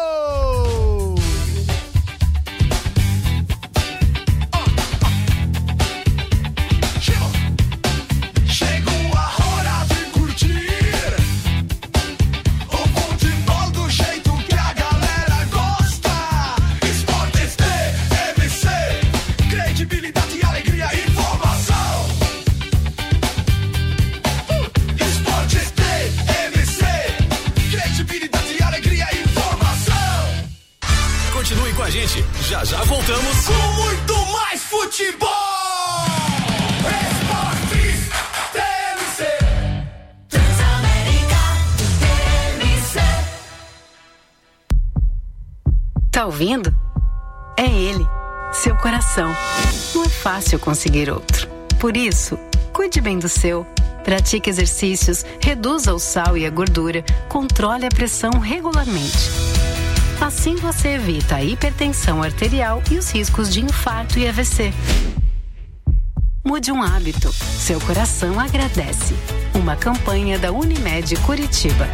Gente, já já voltamos com muito mais futebol. Esportes T M C. Transamérica T M C. Tá ouvindo? É ele, seu coração. Não é fácil conseguir outro. Por isso, cuide bem do seu. Pratique exercícios, reduza o sal e a gordura, controle a pressão regularmente. Assim você evita a hipertensão arterial e os riscos de infarto e A V C. Mude um hábito. Seu coração agradece. Uma campanha da Unimed Curitiba.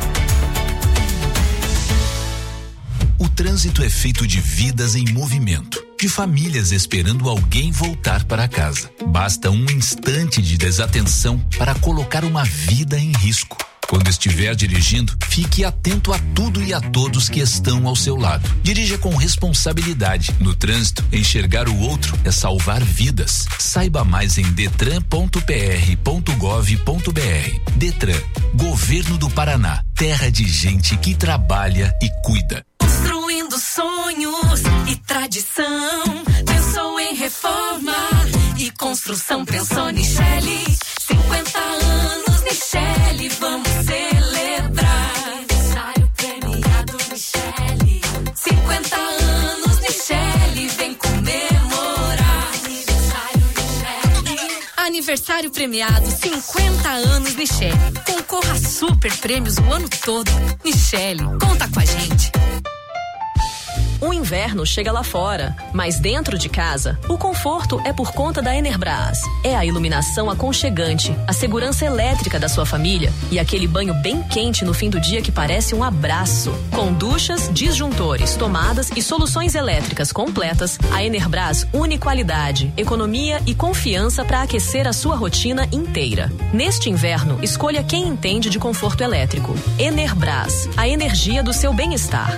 O trânsito é feito de vidas em movimento, de famílias esperando alguém voltar para casa. Basta um instante de desatenção para colocar uma vida em risco. Quando estiver dirigindo, fique atento a tudo e a todos que estão ao seu lado. Dirija com responsabilidade. No trânsito, enxergar o outro é salvar vidas. Saiba mais em detran ponto p r ponto gov ponto b r. Detran, Governo do Paraná, terra de gente que trabalha e cuida. Construindo sonhos e tradição. Pensou em reforma e construção. Pensou Nichelle. cinquenta anos, Nichelle, vamos celebrar. Aniversário premiado, Nichelle. cinquenta anos, Nichelle, vem comemorar. Aniversário Nichelle. Aniversário premiado, cinquenta anos, Nichelle. Concorra a super prêmios o ano todo. Nichelle, conta com a gente. O inverno chega lá fora, mas dentro de casa, o conforto é por conta da Enerbrás. É a iluminação aconchegante, a segurança elétrica da sua família e aquele banho bem quente no fim do dia que parece um abraço. Com duchas, disjuntores, tomadas e soluções elétricas completas, a Enerbrás une qualidade, economia e confiança para aquecer a sua rotina inteira. Neste inverno, escolha quem entende de conforto elétrico. Enerbrás, a energia do seu bem-estar.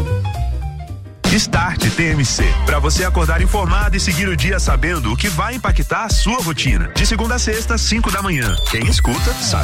Start T M C, para você acordar informado e seguir o dia sabendo o que vai impactar a sua rotina. De segunda a sexta, cinco da manhã. Quem escuta, sabe.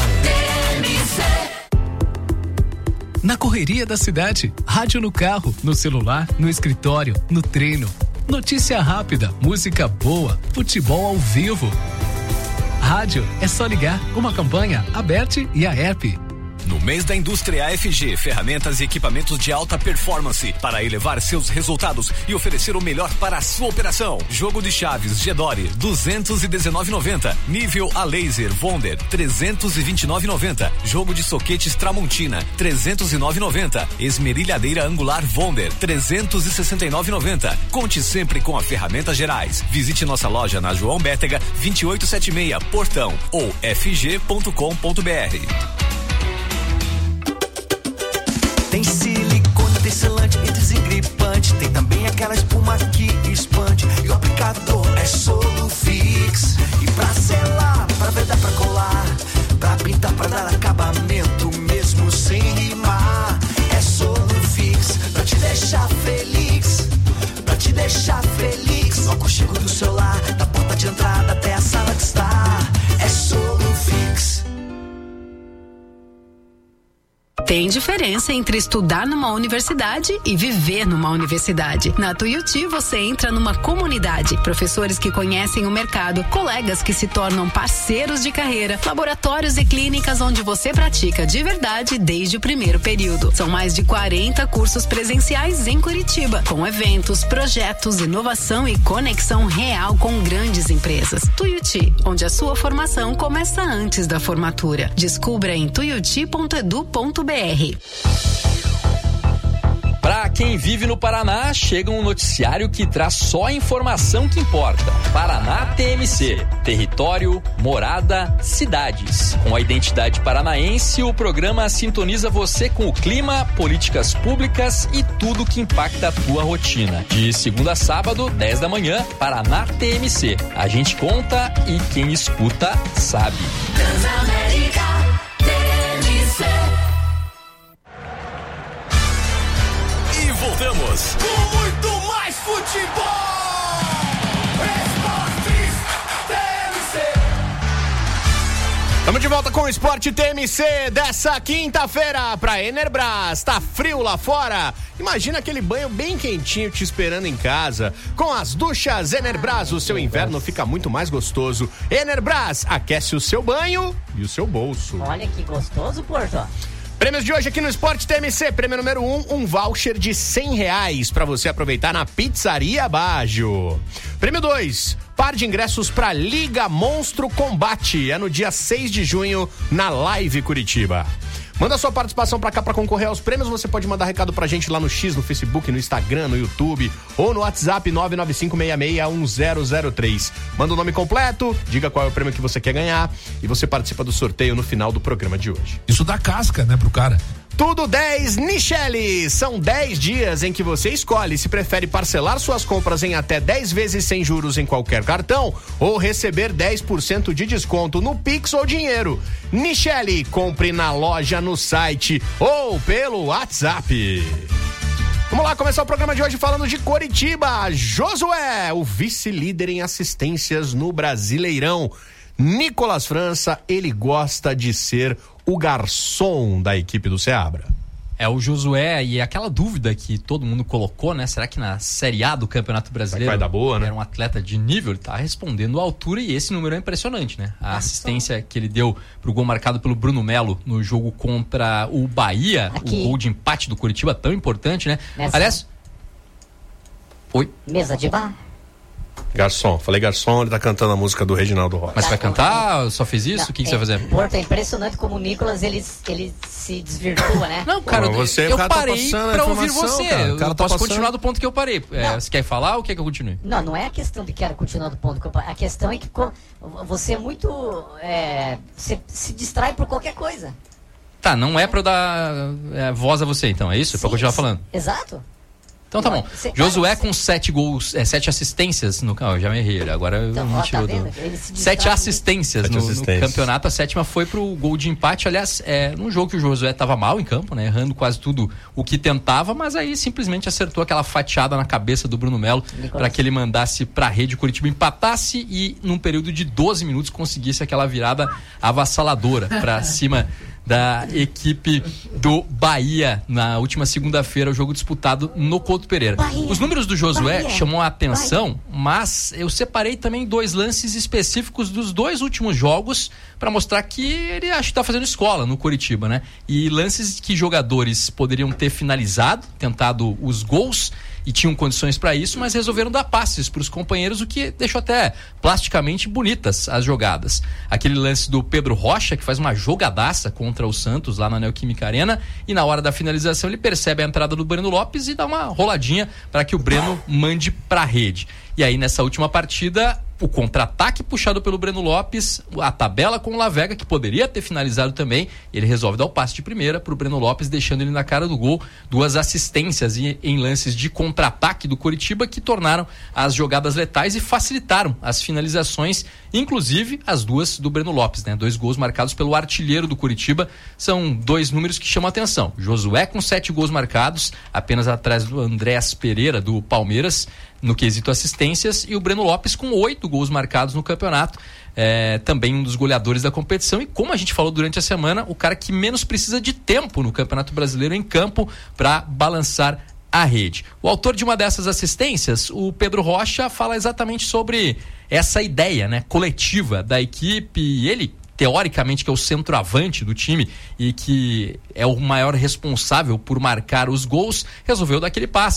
Na correria da cidade, rádio no carro, no celular, no escritório, no treino. Notícia rápida, música boa, futebol ao vivo. Rádio é só ligar, uma campanha, Aberte e a App. No mês da indústria A F G, ferramentas e equipamentos de alta performance para elevar seus resultados e oferecer o melhor para a sua operação. Jogo de chaves Gedore, duzentos e dezenove reais e noventa centavos. Nível a laser Wonder, trezentos e vinte e nove reais e noventa centavos. Jogo de soquetes Tramontina, trezentos e nove reais e noventa centavos. Esmerilhadeira angular Wonder, trezentos e sessenta e nove reais e noventa centavos. Conte sempre com a Ferramentas Gerais. Visite nossa loja na João Bétega, vinte e oito setenta e seis, Portão ou f g ponto com ponto b r. Tem silicone, tem selante e desengripante. Tem também aquela espuma que expande. E o aplicador é Solufix. E pra selar, pra vedar, pra colar, pra pintar, pra dar acabamento, mesmo sem rimar. É Solufix, pra te deixar feliz, pra te deixar feliz. No aconchego do celular, da porta de entrada até a sala de estar. É Solufix. Tem diferença entre estudar numa universidade e viver numa universidade. Na Tuiuti você entra numa comunidade, professores que conhecem o mercado, colegas que se tornam parceiros de carreira, laboratórios e clínicas onde você pratica de verdade desde o primeiro período. São mais de quarenta cursos presenciais em Curitiba, com eventos, projetos, inovação e conexão real com grandes empresas. Tuiuti, onde a sua formação começa antes da formatura. Descubra em tuiuti ponto edu ponto b r. Para quem vive no Paraná, chega um noticiário que traz só a informação que importa. Paraná T M C, território, morada, cidades. Com a identidade paranaense, o programa sintoniza você com o clima, políticas públicas e tudo que impacta a tua rotina. De segunda a sábado, dez da manhã, Paraná T M C. A gente conta e quem escuta sabe. Transamérica T M C. Voltamos com muito mais futebol. Esportes T M C. Estamos de volta com o Esporte T M C dessa quinta-feira pra Enerbras. Tá frio lá fora? Imagina aquele banho bem quentinho te esperando em casa. Com as duchas Enerbras, o seu inverno fica muito mais gostoso. Enerbras, aquece o seu banho e o seu bolso. Olha que gostoso, Porto. Prêmios de hoje aqui no Esporte T M C. Prêmio número um, um voucher de cem reais para você aproveitar na Pizzaria Baggio. Prêmio dois, par de ingressos para Liga Monstro Combate. É no dia seis de junho na Live Curitiba. Manda sua participação pra cá pra concorrer aos prêmios. Você pode mandar recado pra gente lá no X, no Facebook, no Instagram, no YouTube ou no WhatsApp nove nove cinco seis seis um zero zero três. Manda o nome completo, diga qual é o prêmio que você quer ganhar e você participa do sorteio no final do programa de hoje. Isso dá casca, né, pro cara. Tudo dez Nichelle. São dez dias em que você escolhe se prefere parcelar suas compras em até dez vezes sem juros em qualquer cartão ou receber dez por cento de desconto no Pix ou dinheiro. Nichelle, compre na loja, no site ou pelo WhatsApp. Vamos lá, começar o programa de hoje falando de Coritiba. Josué, o vice-líder em assistências no Brasileirão. Nicolas França, ele gosta de ser o garçom da equipe do Seabra. É o Josué, e aquela dúvida que todo mundo colocou, né? Será que na Série A do Campeonato Brasileiro vai dar boa, né? Era um atleta de nível? Ele tá respondendo à altura e esse número é impressionante, né? A assistência que ele deu pro gol marcado pelo Bruno Melo no jogo contra o Bahia, Aqui. o gol de empate do Curitiba, tão importante, né? Nessa... Aliás... Oi? Mesa de bar. Garçom, falei garçom, ele tá cantando a música do Reginaldo Rossi. Mas você vai cantar? Só fez isso? Não, o que, que é, você vai fazer? Porto, é impressionante como o Nicolas, ele, ele se desvirtua, né? Não, cara, Pô, você, eu cara parei tá pra ouvir você. Cara. Eu cara posso tá continuar do ponto que eu parei. É, você quer falar ou quer que eu continue? Não, não é a questão de quero continuar do ponto que eu parei. A questão é que você é muito... É, você se distrai por qualquer coisa. Tá, não é pra eu dar é, voz a você, então, é isso? Sim, pra continuar falando? Exato. Então tá bom. Você, Josué com sete gols, é, sete assistências no campo. Já me errei, agora então, eu não tirou tá do... Sete assistências, sete no, assistências no campeonato. A sétima foi pro gol de empate. Aliás, é, num jogo que o Josué tava mal em campo, né? Errando quase tudo o que tentava, mas aí simplesmente acertou aquela fatiada na cabeça do Bruno Melo para que ele mandasse pra rede, o Curitiba empatasse e num período de doze minutos conseguisse aquela virada avassaladora pra cima da equipe do Bahia na última segunda-feira, o jogo disputado no Couto Pereira. Bahia. Os números do Josué Bahia. chamam a atenção, Bahia. mas eu separei também dois lances específicos dos dois últimos jogos para mostrar que ele acho que tá fazendo escola no Coritiba, né? E lances que jogadores poderiam ter finalizado, tentado os gols e tinham condições para isso, mas resolveram dar passes para os companheiros, o que deixou até plasticamente bonitas as jogadas. Aquele lance do Pedro Rocha, que faz uma jogadaça contra o Santos lá na Neoquímica Arena, e na hora da finalização ele percebe a entrada do Breno Lopes e dá uma roladinha para que o Breno mande para a rede. E aí nessa última partida, o contra-ataque puxado pelo Breno Lopes, a tabela com o Lavega, que poderia ter finalizado também, ele resolve dar o passe de primeira pro Breno Lopes, deixando ele na cara do gol. Duas assistências em, em lances de contra-ataque do Coritiba que tornaram as jogadas letais e facilitaram as finalizações, inclusive as duas do Breno Lopes, né? Dois gols marcados pelo artilheiro do Coritiba. São dois números que chamam a atenção. Josué com sete gols marcados, apenas atrás do Andrés Pereira do Palmeiras, no quesito assistências, e o Breno Lopes com oito gols marcados no campeonato, é, também um dos goleadores da competição, e como a gente falou durante a semana, o cara que menos precisa de tempo no Campeonato Brasileiro em campo para balançar a rede. O autor de uma dessas assistências, o Pedro Rocha, fala exatamente sobre essa ideia, né, coletiva da equipe, e ele teoricamente que é o centroavante do time e que é o maior responsável por marcar os gols, resolveu dar aquele passe